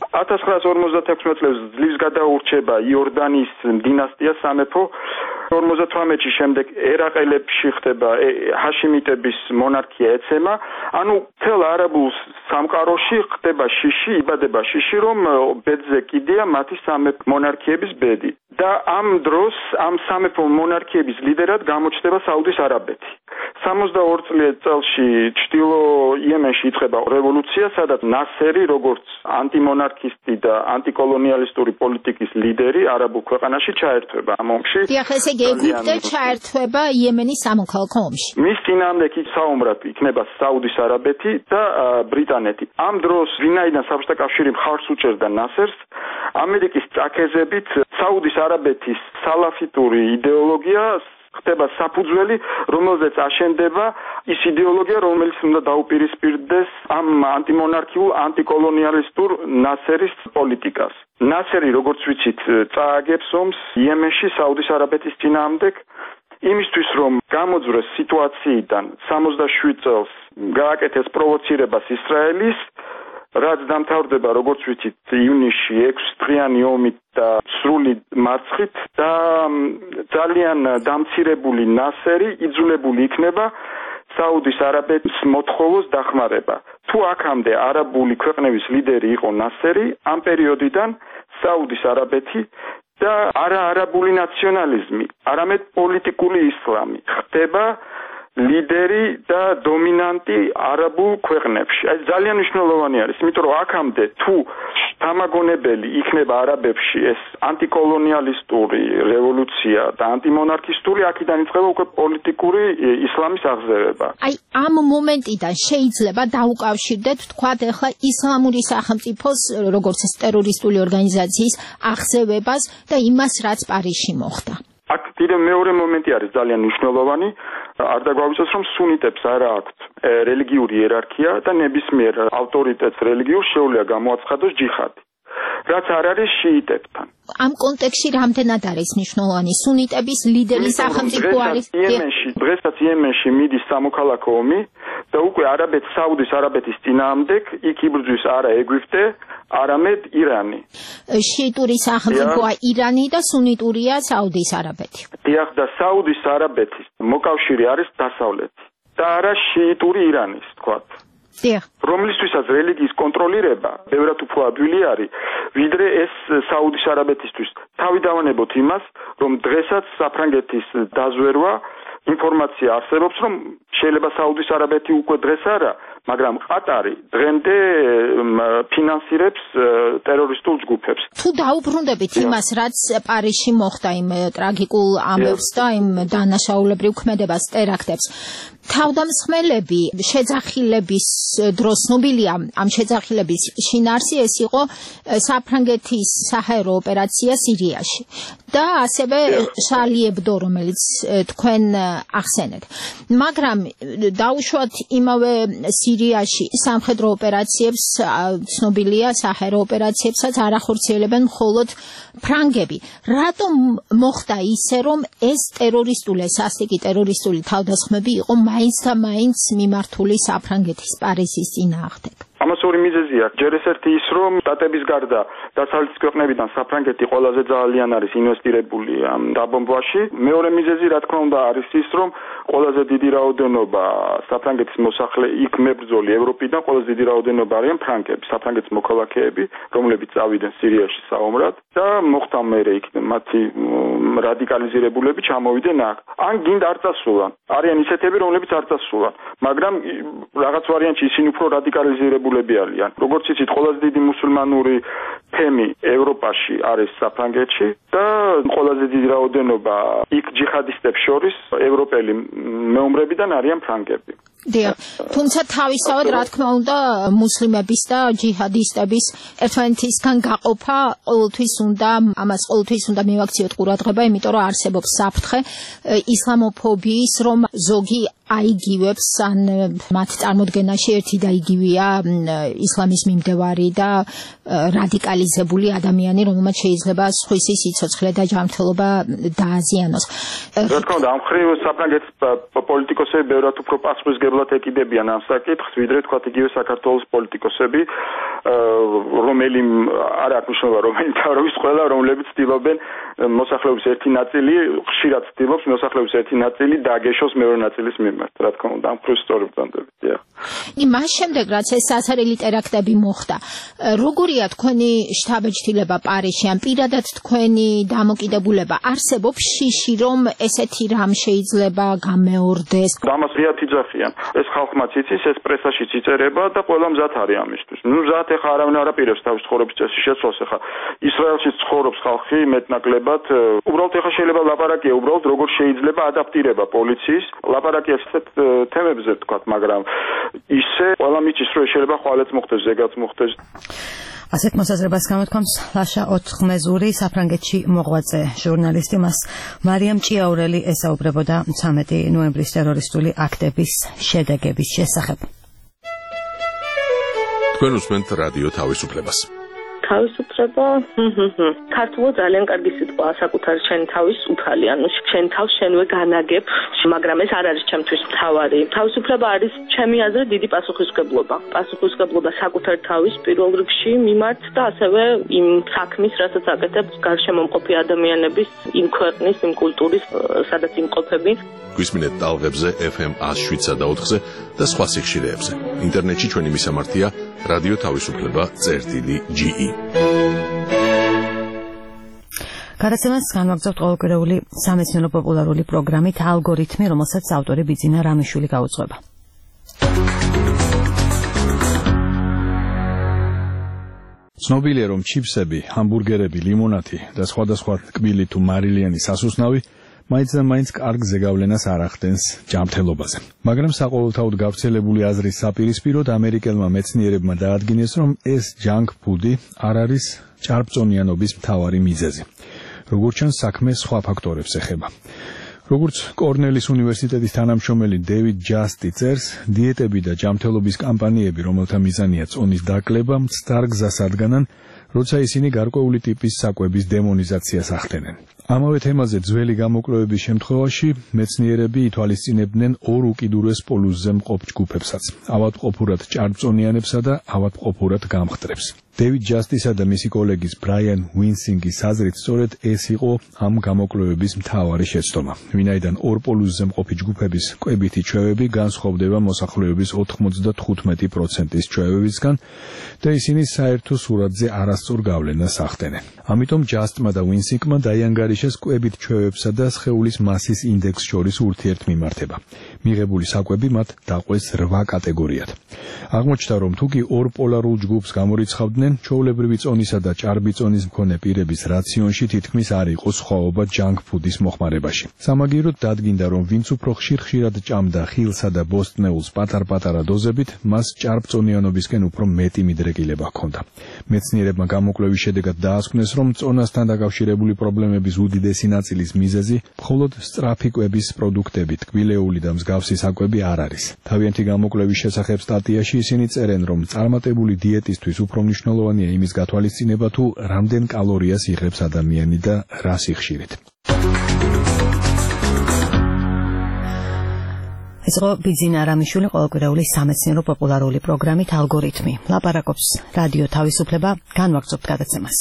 1956 წელს ძლივს გადაურჩება იორდანიის დინასტია სამეფო. 58-ში შემდეგ ერაყელებში ხდება ჰაშიმიტების მონარქია ეცემა. ანუ თელ არაბულ სამყაროში ხდება შიში, იბადება შიში, რომ ბედზე კიდია მათი სამეფო მონარქიების ბედი. და ამ დროს ამ სამეფო მონარქიების ლიდერად გამოჩნდება საუდის არაბეთი. 62 წელში ჩtildeო იემენში იწყება რევოლუცია, სადაც ნასერი როგორც ანტიმონარქისტი და ანტიკოლონიალისტური პოლიტიკის ლიდერი არაბულ ქვეყანაში ჩაერთვება ამ ომში. დიახ, ესე იგი ეგვიპტე ჩაერთვება იემენის სამოქალაქო ომში. მის წინააღმდეგ საომრად იქნება საუდის არაბეთი და ბრიტანეთი. ამ დროს ვინაიდან საბჭოთა კავშირი მხარს უჭერდა ნასერს, ამერიკის წაქეზებით საუდის არაბეთის სალაფიტური იდეოლოგია ხდება საფუძველი, რომელზეც აშენდება ის იდეოლოგია, რომელიც უნდა დაუპირისპირდეს ამ ანტიმონარქიულ, ანტიკოლონიალისტურ ნასერის პოლიტიკას. ნასერი, როგორც ვიცით, წააგებს ომს იემენში საუდის არაბეთის წინააღმდეგ, იმისთვის რომ გამოძვრეს სიტუაციიდან 67 წელს გააკეთეს პროვოცირებას ისრაელის, რაც დამთავრდება, როგორც ვიცით, ივნისში 6 დღიანი ომით და სრული მარცხით და ძალიან დამცირებული ნასერი იძულებული იქნება საუდის არაბეთის მოთხოვოს დახმარება. თუ აქამდე არაბული ქვეყნების ლიდერი იყო ნასერი, ამ პერიოდიდან საუდის არაბეთი და არაბული ნაციონალიზმი, არამედ პოლიტიკური ისლამი ხდება ლიდერი და დომინანტი არაბულ ქვეყნებში. აი ძალიან მნიშვნელოვანი არის, იმიტომ რომ აქამდე თუ თამაგონებელი იქნება არაბებში ეს ანტიკოლონიალისტური რევოლუცია და ანტიმონარქისტული, აქედან იწყება უკვე პოლიტიკური ისლამის აღზევება. აი ამ მომენტიდან შეიძლება დაუკავშირდეთ, თქვათ, ახლა ისლამური სახელმწიფოს როგორც ტერორისტული ორგანიზაციის აღზევებას და იმას, რაც პარიზში მოხდა. აქ კიდევ მეორე მომენტი არის ძალიან მნიშვნელოვანი. არ დაგვაუწევს, რომ სუნიტებს არა აქვთ რელიგიური იერარქია და ნებისმიერ ავტორიტეტს რელიგიურ შეუძლია გამოაცხადოს ჯიხადი, რაც არ არის შიიტებთან. ამ კონტექსტში რამდენად არის მნიშვნელოვანი სუნიტების ლიდერი სახელმწიფო არის? დღესაც იემენში მიდის სამოქალაქო ომი და უკვე საუდის არაბეთის წინააღმდეგ იქ იბრძვის არა ეგვიპტე, არამედ ირანი. შიიტური სახელმწიფოა ირანი და სუნიტურია საუდის არაბეთი. დიახ, და საუდის არაბეთის მოკავშირე არის დასავლეთი და არა შიიტური ირანის, თქვათ. დიახ. რომლისთვისაც რელიგიის კონტროლირება ბევრად უფრო ადვილი არის, ვიდრე ეს საუდის არაბეთისთვის. თავი დავანებოთ იმას, რომ დღესაც საფრანგეთის დაზვერვა ინფორმაცია არსებობს, რომ შეიძლება საუდის არაბეთი უკვე დღეს არა, მაგრამ ყატარი დღემდე ფინანსირებს ტერორისტულ ჯგუფებს. თუ დაუბრუნდებით იმას, რაც პარიზში მოხდა, იმ ტრაგიკულ ამბებს და იმ დანაშაულებრივ ქმედებას, ტერაქტებს, თავდამსხმელები შეძახილების დროს ცნობილია ამ შეძახილების შინაარსი, ეს იყო საფრანგეთის საჰაერო ოპერაცია სირიაში და ასევე შარლი ებდო, რომელიც თქვენ ახსენეთ. მაგრამ დაუშვათ იმავე სირიაში სამხედრო ოპერაციებს, ცნობილია საჰაერო ოპერაციებსაც არ ახორციელებენ მხოლოდ ფრანგები. რატომ მოხდა ისე, რომ ეს ტერორისტული, სასტიკი ტერორისტული თავდასხმები იყო მაინც და მაინც მიმართული საფრანგეთის პარიზის წინააღმდეგ? ამ ამას ორი მიზეზი აქვს. ჯერ ერთი ის, რომ შტატების გარდა დასავლეთის ქვეყნებიდან საფრანგეთი ყველაზე ძალიან არის ინვესტირებული ამ დაბომბვაში. მეორე მიზეზი, რა თქმა უნდა, არის ის, რომ ყველაზე დიდი რაოდენობა საფრანგეთის მოსახლე იქ მებრძოლი ევროპიდან ყველაზე დიდი რაოდენობა არიან ფრანგები, საფრანგეთის მოქალაქეები, რომლებიც წავიდნენ სირიაში საომრად და მოხდა მერე იქ მათი რადიკალიზირებულები ჩამოვიდნენ აქ. ან გინდა არ წასულან. არიან ისეთები, რომლებიც არ წასულან, მაგრამ რაღაც ვარიანტში ისინი უფრო რადიკალიზირებულები არიან. როგორც იცით, ყველაზე დიდი მუსულმანური თემი ევროპაში არის საფრანგეთში და ყველაზე დიდი რაოდენობა იქ ჯიჰადისტებს შორის ევროპელი მეომრებიდან არიან ფრანგები. დიახ, თუმცა თავისთავად რა თქმა უნდა მუსლიმების და ჯიჰადისტების ერთმანეთისგან გაყოფა ყოველთვის უნდა მივაქციოთ ყურადღება, იმიტომ რომ არსებობს საფრთხე ისლამოფობიის, რომ ზოგი აიგივებს ან მათ წარმოდგენაში ერთი და იგივეა ისლამის მიმდევარი და რადიკალიზებული ადამიანი, რომელმაც შეიძლება სხვისი სიცოცხლე და ჯანმრთელობა დააზიანოს. რა თქმა უნდა, ამ ხრივ საფრანგეთის პოლიტიკოსები ბევრად უფრო პასუხისმგებლად ეკიდებიან ამ საკითხს, ვიდრე თქვა იგივე საქართველოს პოლიტიკოსები, რომელი არ აქვს მნიშვნელობა, რომელი თავრობის ყველა, რომლებიც ცდილობენ მოსახლეობის ერთი ნაწილი, ხშირად ცდილობს მოსახლეობის ერთი ნაწილი დააგეშოს მეორე ნაწილის მიმართ. რა თქმა უნდა, ამ ხრივ სწორი ბრძანდებია. მას შემდეგ, რაც ეს სასარელი ტერაქტები მოხდა, როგორია თქვენი შტაბ-ჯთილება პარიზში, ან პირადად თქვენი დამოკიდებულება არსებობს შიში, რომ ესეთი რამ შეიძლება გამეორდეს? ამას რეალ იძახიან. ეს ხალხმაც იცის, ეს პრესაშიც იწერება და ყველა მზად არის ამისთვის. მზად ეხა არავინ არ აპირებს თავის ცხოვრების წესის შეცვლას. ეხა ისრაელში ცხოვრობს ხალხი მეტნაკლებად. უბრალოდ ეხა შეიძლება ლაპარაკია, უბრალოდ როგორ შეიძლება ადაპტირება პოლიციის. ლაპარაკია ესეთ თემებზე თქვათ, მაგრამ ისე ყველა მიჩის, რომ შეიძლება ხვალეც მოხდეს, ზეგაც მოხდეს. ასეთ მოსაზრებას გამოთქვამს ლაშა ოთხმეზური, საფრანგეთში მოღვაწე ჟურნალისტი. მას მარიამ ჭიაურელი ესაუბრებოდა 13 ნოემბრის ტერორისტული აქტების შედეგების შესახებ. თქვენ უსმენთ რადიო თავისუფლებას. თავისუფლება ქართულად ძალიან კარგი სიტყვაა, საკუთარი შენი თავის უფალი, ანუ შენ თავს შენვე განაგებ, მაგრამ ეს არ არის ჩემთვის მთავარი. თავისუფლება არის ჩემი აზრით დიდი პასუხისმგებლობა. პასუხისმგებლობა საკუთარ თავის პირველ რიგში მიმართ და ასევე იმ საქმის, რასაც აკეთებ გარშემო მყოფი ადამიანების, იმ ქვეყნის, იმ კულტურის, სადაც იმყოფები. გვისმინეთ ტალღებზე FM 107.4-ზე და სხვა სიხშირეებზე. ინტერნეტში ჩვენი მისამართია რადიო თავისუფლება.ge. გადაცემას განვაგრძობთ ყოველკვირეული სამეცნიერო პოპულარული პროგრამით ალგორითმი, რომელსაც ავტორი ბიძინა რამიშვილი გაუძღვება. ცნობილია, რომ ჩიფსები, ჰამბურგერები, ლიმონადი და სხვადასხვა ტკბილი თუ მარილიანი სასუსნავი მაინც და მაინც კარგ ზეგავლენას არ ახდენს ჯანმრთელობაზე. მაგრამ საყოველთაოდ გავრცელებული აზრის საპირისპიროდ ამერიკელმა მეცნიერებმა დაადგინეს, რომ ეს ჯანკ ფუდი არ არის ჭარბწონიანობის მთავარი მიზეზი. როგორც ჩანს, საქმე სხვა ფაქტორებს ეხება. როგორც კორნელის უნივერსიტეტის თანამშრომელი დევიდ ჯასტი წერს, დიეტები და ჯანმრთელობის კამპანიები, რომელთა მიზანია წონის დაკლება, მცდარ გზას ადგანან, როცა ისინი გარკვეული ტიპის საკვების დემონიზაციას ახდენენ. ამავე თემაზე ძველი გამოკვლევების შემთხვევაში მეცნიერები ითვალისწინებდნენ ორ უკიდურეს პოლუსზე მყოფ ჯგუფებსაც, ავადმყოფურად ჭარბწონიანებსა და ავადმყოფურად გამხდრებს. დევიდ ჯასტისა და მისი კოლეგის ბრაიან უინსინგის აზრით სწორედ ეს იყო ამ გამოკვლევების მთავარი შეცდომა, ვინაიდან ორ პოლუსზე მყოფი ჯგუფების კვებითი ჩვევები განსხვავდება მოსახლეობის 95%-ის ჩვევებისგან და ისინი საერთო სურათზე არასწორ გავლენას ახდენენ. ამიტომ ჯასტმა და უინსინგმა დაიანგარიშეს კვებით ჩვევებსა და სხეულის მასის ინდექსს შორის ურთიერთმიმართება. მიღებული საკვები მათ დაყვეს 8 კატეგორიად. აღმოჩნდა, რომ თუკი ორ პოლარულ ჯგუფს გამორიცხავდნენ, ჩვეულებრივი წონისა და ჭარბი წონის მქონე პირების რაციონში თითქმის არ იყო სხვაობა ჯანკ ფუდის მოხმარებაში. სამაგიეროდ დადგინდა, რომ ვინც უფრო ხშირ-ხშირად ჭამდა ხილსა და ბოსტნეულს პატარ-პატარა დოზებით, მას ჭარბწონიანობისკენ უფრო მეტი მიდრეკილება ჰქონდა. მეცნიერებმა გამოკვლევის შედეგად დაასკვნეს, რომ წონასთან დაკავშირებული პრობლემების უდიდესი ნაწილის მიზეზი მხოლოდ სწრაფი კვების პროდუქტები, ტკბილეული და მსგავსი საკვები არ არის. თავიანთი გამოკვლევის შესახებ სტატიაში ისინი წერენ, რომ წარმატებული დიეტისთვის უფრო მნიშვნელოვანია იმის გათვალისწინება, თუ რამდენ კალორიას იღებს ადამიანი და რა სიხშირით. ეს იყო ბიძინა არამიშვილი ყოველკვირეული სამეცნიერო პოპულარული პროგრამით ალგორითმი. ლაპარაკობს რადიო თავისუფლება, განვაგრძობთ გადაცემას.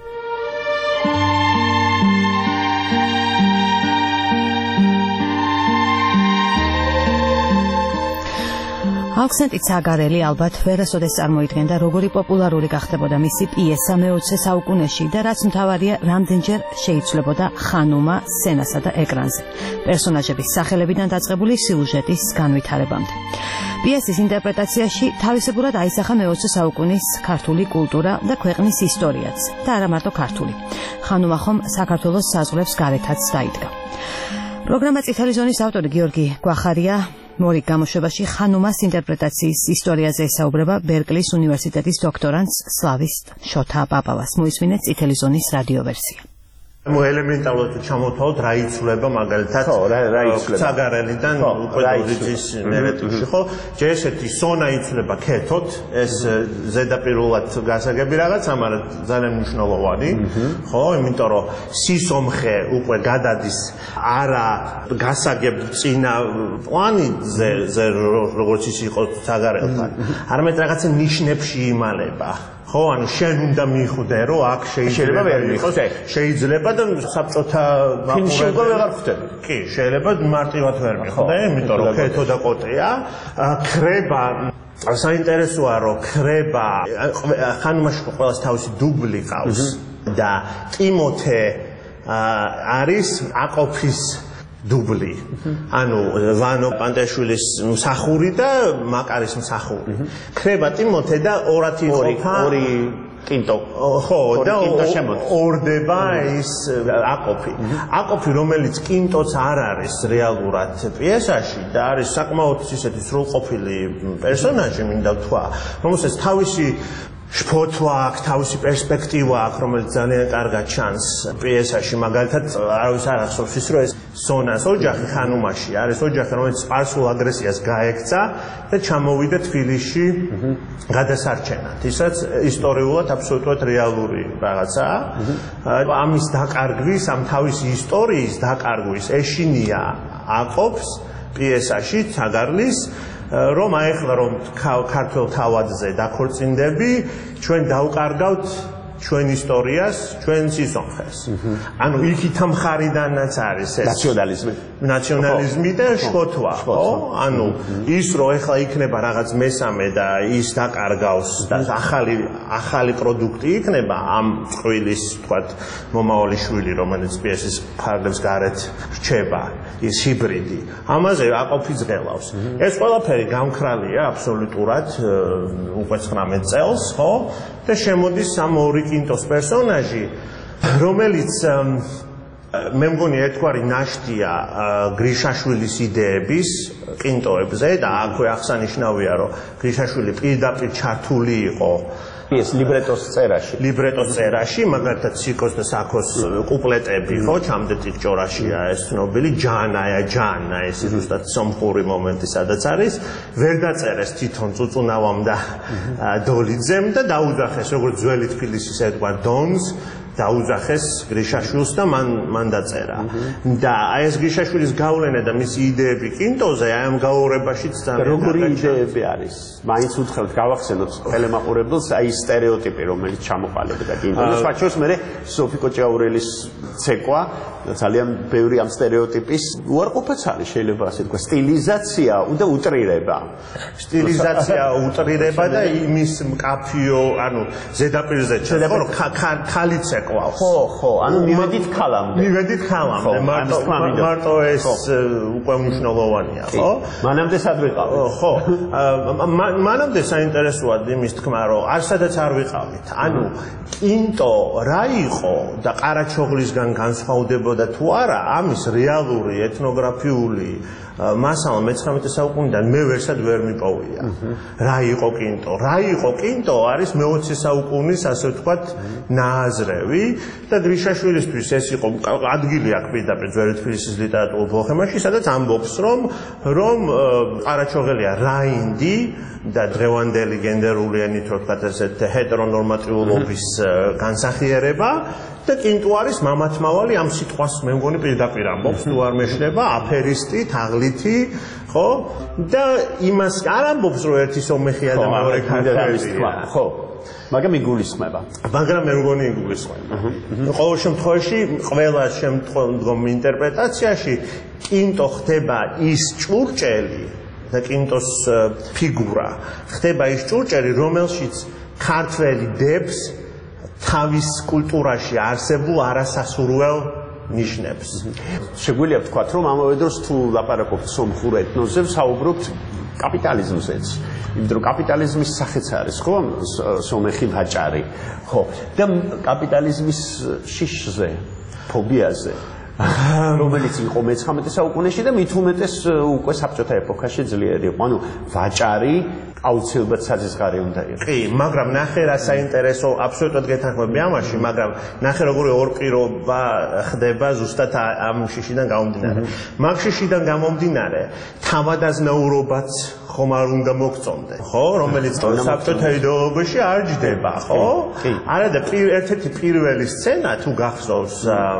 ალექსანდრე ცაგარელი ალბათ ვერასოდეს წარმოიდგენდა, როგორი პოპულარული გახდებოდა მისი პიესა მე-20 საუკუნეში და რაც მთავარია, რამდენჯერ შეიცვლებოდა ხანუმა სცენასა და ეკრანზე, პერსონაჟების სახელებიდან დაწყებული სიუჟეტის განვითარებამდე. პიესის ინტერპრეტაციაში თავისებურად აისახა მე-20 საუკუნის ქართული კულტურა და ქვეყნის ისტორიაც და არა მარტო ქართული. ხანუმა ხომ საქართველოს საზღვრებს გარეთაც დაიდგა. პროგრამა წითელი ზონის ავტორი გიორგი გვახარია მორიგ გამოშვებაში ხანუმას ინტერპრეტაციის ისტორიაზე ესაუბრება ბერკლის უნივერსიტეტის დოქტორანტს სლავისტ შოთა პაპავას. მოისმინეთ წითელი ზონის რადიო ვერსია. ელემენტარულად ჩამოთვალოთ რა იცვლება მაგალითად ცაგარელიდან უკვე დოლიძის მერეთუში, ხო? ჯერ-ერთი სონა იცვლება ქეთოთ, ეს ზედაპირულად გასაგები რაღაცა, მაგრამ ძალიან მნიშვნელოვანი, ხო? იმიტომ რომ სისომხე უკვე გადადის არა გასაგებ წინა პლანზე, როგორც ის იყო ცაგარელთან, არამედ რაღაცა ნიშნებში იმალება. ხო, ანუ შენ უნდა მიხვდე, რომ აქ შეიძლება ვერ იყოს, შეიძლება და საბჭოთა ფილმში უკვე ვეღარ ხვდები. კი, შეიძლება მარტივად ვერ მიხვდე, იმიტომ რომ ქეთო და კოტეა, ქრება საინტერესოა, რომ ქრება ხანუმაში ყველას თავისი დუბლი ყავს და ტიმოთე არის აყოფის დუბლი. ანუ ვანო პანტაშვილის მსახური და მაკარის მსახური. ქრება ტიმოთე და ორად იყოფა ორი კინტო. ხო, და ორდება ის აყოფი. აყოფი, რომელიც კინტოც არ არის რეალურად პიესაში და არის საკმაოდ ისეთი სრულყოფილი პერსონაჟი, მინდა ვთქვა, რომელსაც თავისი შფოთვა აქვს, თავისი პერსპექტივა აქვს, რომელიც ძალიან კარგად ჩანს პიესაში. მაგალითად, არავის არ ახსოვს ის, რომ ეს სონას ოჯახი ხანუმაში არის ოჯახი, რომელიც სპარსულ აგრესიას გაექცა და ჩამოვიდა თბილისში გადასარჩენად. ისაც ისტორიულად აბსოლუტურად რეალური რაღაცაა. ამის დაკარგვის, ამ თავისი ისტორიის დაკარგვის ეშინია აყოფს პიესაში ცაგარლის, რომ აეხლა რომ ქართულ თავადზე დაქორწინდები, ჩვენ დავკარგავთ ჩვენ ისტორიას, ჩვენ სისხლს. ანუ იქით მხარიდანაც არის ეს ნაციონალიზმი და შფოთვა, ხო? ანუ ის რომ ეხლა იქნება რაღაც მესამე და ის დაკარგავს და ახალი პროდუქტი იქნება ამ წყვილის, თქვათ, მომავალი შვილი, რომელიც პიესის ფარგლებს გარეთ რჩება, ის ჰიბრიდი. ამაზე აყოფი ძლავს. ეს ყველაფერი გამქრალია აბსოლუტურად უკვე 19 წელს, ხო? და შემოდის ამ ორი კინტოს პერსონაჟი, რომელიც მე მგონი ერთგვარი ნაშთია გრიშაშვილის იდეების კინტოებზე და აქვე აღსანიშნავია, რომ გრიშაშვილი პირდაპირ ჩართული იყო ეს ლიბრეტოს წერაში, მაგალითად სიკოს და საქოს კუპლეტები, ხო, ჩამდეთ ჭორაშია ეს ცნობილი ჯანა, ეს ზუსტად სომხური მომენტი სადაც არის, ვერ დაწერეს თვითონ წუწუნავამ და დოლიძემ და დაუძახეს როგორც ძველი თბილისის ერთგვარ დონს, დაუძახეს გრიშაშვილს და მან დაწერა. და აი ეს გრიშაშვილის გავლენა და მისი იდეები კინტოზე აი ამ გაუორებაშიც ძალიან როგორი იდეები არის? მაინც უთხრათ გავახსენოთ ტელემაყურებელს აი სტერეოტიპი, რომელიც ჩამოყალიბდა კინტოზე. სხვა შორის მე სოფიკო ჭაურელის ცეკვა ძალიან ბევრი ამ სტერეოტიპის უარყოფაც არის, შეიძლება ასე თქვა, სტილიზაცია და უტრირება. სტილიზაცია, უტრირება და იმის მკაფიო, ანუ ზედაპირზე შეიძლება რომ ქალიც ეკლავს. ხო, ანუ მივედით ქალამდე. მარტო ეს უკვე მნიშვნელოვანია, ხო? მანამდე სად ვიყავით? ხო. მანამდე საინტერესოა იმის თქმა, რომ არსადაც არ ვიყავით. ანუ კინტო რა იყო და ყარაჩოღლისგან განსხვავდებოდა თუ არა, ამის რეალური ეთნოგრაფიული მასალა მე-19 საუკუნიდან მე ვერსად ვერ მიპოვია. რა იყო კინტო არის მე-20 საუკუნის, ასე ვთქვათ, ნააზრევი. გამოვი და გრიშაშვილისთვის ეს იყო ადგილი აქ პირდაპირ ძველი თბილისის ლიტერატურულ ბოჰემაში, სადაც ამბობს, რომ ყარაჩოღელია რაინდი და დღევანდელი გენდერული ენით ვთქვათ ესეთ ჰეტერონორმატიულობის განსახიერება და კინტუ არის მამათმავალი ამ სიტყვას მე მგონი პირდაპირ ამბობს, თუ არ მეშლება, აფერისტი, თაღლითი, ხო? და იმას არ ამბობს, რომ ერთი სომეხია და მეორე ქართველია, ხო? მაგრამ იგულისხმება. მაგრამ მე მგონი იგულისხმება. ყოველ შემთხვევაში, ყველა შემდგომ ინტერპრეტაციაში კინტო ხდება ის ჭურჭელი და კინტოს ფიგურა ხდება ის ჭურჭელი, რომელშიც ქართველი დებს თავის კულტურაში არსებულ არასასურველ ნიშნებს. შეგვიძლია ვთქვათ, რომ ამავე დროს თუ ლაპარაკობთ სომხურ ეთნოსზე, ვსაუბრობთ კაპიტალიზმზეც. იმიტომ რომ კაპიტალიზმის სახეც არის, ხო, სომეხი ვაჭარი. ხო, და კაპიტალიზმის შიშზე, ფობიაზე რომელიც იყო მე-19 საუკუნეში და მით უმეტეს უკვე საბჭოთა ეპოქაში ძლიერი იყო. ანუ ვაჭარი აუცილებლად საზღვარი უნდა იყოს. კი, მაგრამ ნახე რა საინტერესო, აბსოლუტურად გეთანხმები ამაში, მაგრამ ნახე როგორი ორპირობა ხდება ზუსტად ამ შიშიდან გამომდინარე. მაგ შიშიდან გამომდინარე, თავადაზნაურობაც ხომ არ უნდა მოგწონდე, ხო? რომელიც საბჭოთა იდეოლოგიაში არ ჯდება, ხო? არა და ერთ-ერთი პირველი სცენა თუ გახსოვს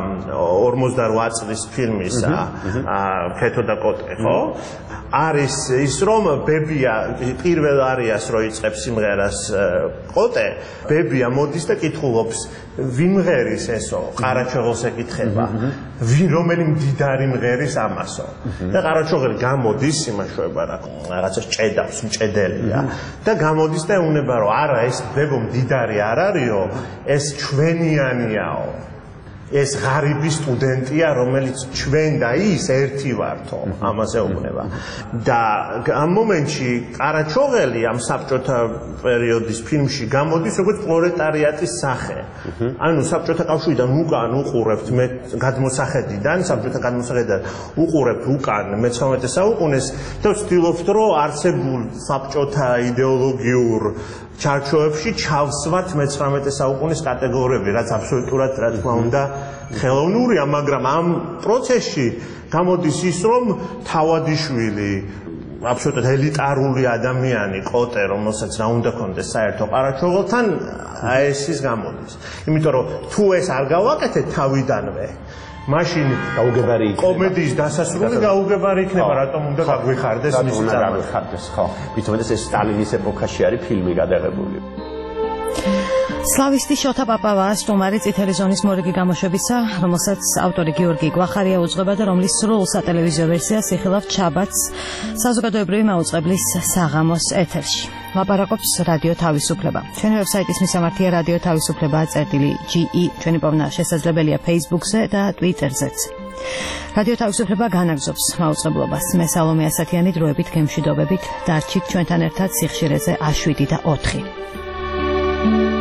48 წლის ფილმის ქეთო და კოტე, ხო? არის ის რომ ბებია პირველ არიას რო იწყებს სიმღერას კოტე, ბებია მოდის და კითხულობს ვინ მღერის ესო, ყარაჩოღელს ეკითხება, რომელი მდიდარი მღერის ამასო. და ყარაჩოღელი გამოდის იმაშოება რაღაცა ჭედავს, მჭედელია და გამოდის და ეუბნება რომ არა ეს ბებო მდიდარი არ არისო, ეს ჩვენიანიაო. ეს ღარიბი სტუდენტია, რომელიც ჩვენ და ის ერთი ვართო, ამას ეუბნება. და ამ მომენტში ყარაჩოღელი ამ საბჭოთა პერიოდის ფილმში გამოდის როგორც პროლეტარიატის სახე. ანუ საბჭოთა კავშირიდან უკან უყურებთ მე გადმოსახედიდან, საბჭოთა გადმოსახედიდან უყურებთ უკან მე-19 საუკუნეს და ვცდილობთ რომ არსებულ საბჭოთა იდეოლოგიურ ჩარჩოებში ჩავსვათ მე-19 საუკუნის კატეგორიები, რაც აბსოლუტურად რა თქმა უნდა ხელოვნურია, მაგრამ ამ პროცესში გამოდის ის, რომ თავადიშვილი აბსოლუტურად ელიტარული ადამიანი კოტე, რომელსაც რა უნდა ქონდეს საერთო ყარაჩოღელთან, ეს ის გამოდის. იმიტომ რომ თუ ეს არ გავაკეთეთ თავიდანვე, მაშინ გაუგებარი კომედიის დასასრული გაუგებარი იქნება, რატომ უნდა გაგვიხარდეს მისი წარმატება. ხო, მithumetes ეს სტალინის ეპოქაში არის ფილმი გადაღებული. სლავისტი შოთა პაპავაა სტუმარი წითელი ზონის მორიგი გამოშვებისა, რომელსაც ავტორი გიორგი გვახარია უძღვება და რომლის სრულ სატელევიზიო ვერსიას იხილავთ შაბათს საზოგადოებრივი მაუწყებლის საღამოს ეთერში. ლაპარაკობს რადიო თავისუფლება. ჩვენი ვებსაიტის მისამართია რადიო თავისუფლება.ge. ჩვენი პოვნა შესაძლებელია Facebook-ზე და Twitter-ზეც. რადიო თავისუფლება განაგზობს მაუწყებლობას. მე სალომე ასათიანი დროებით გემშვიდობებით დარჩით ჩვენთან ერთად სიხშირეზე A7 და 4.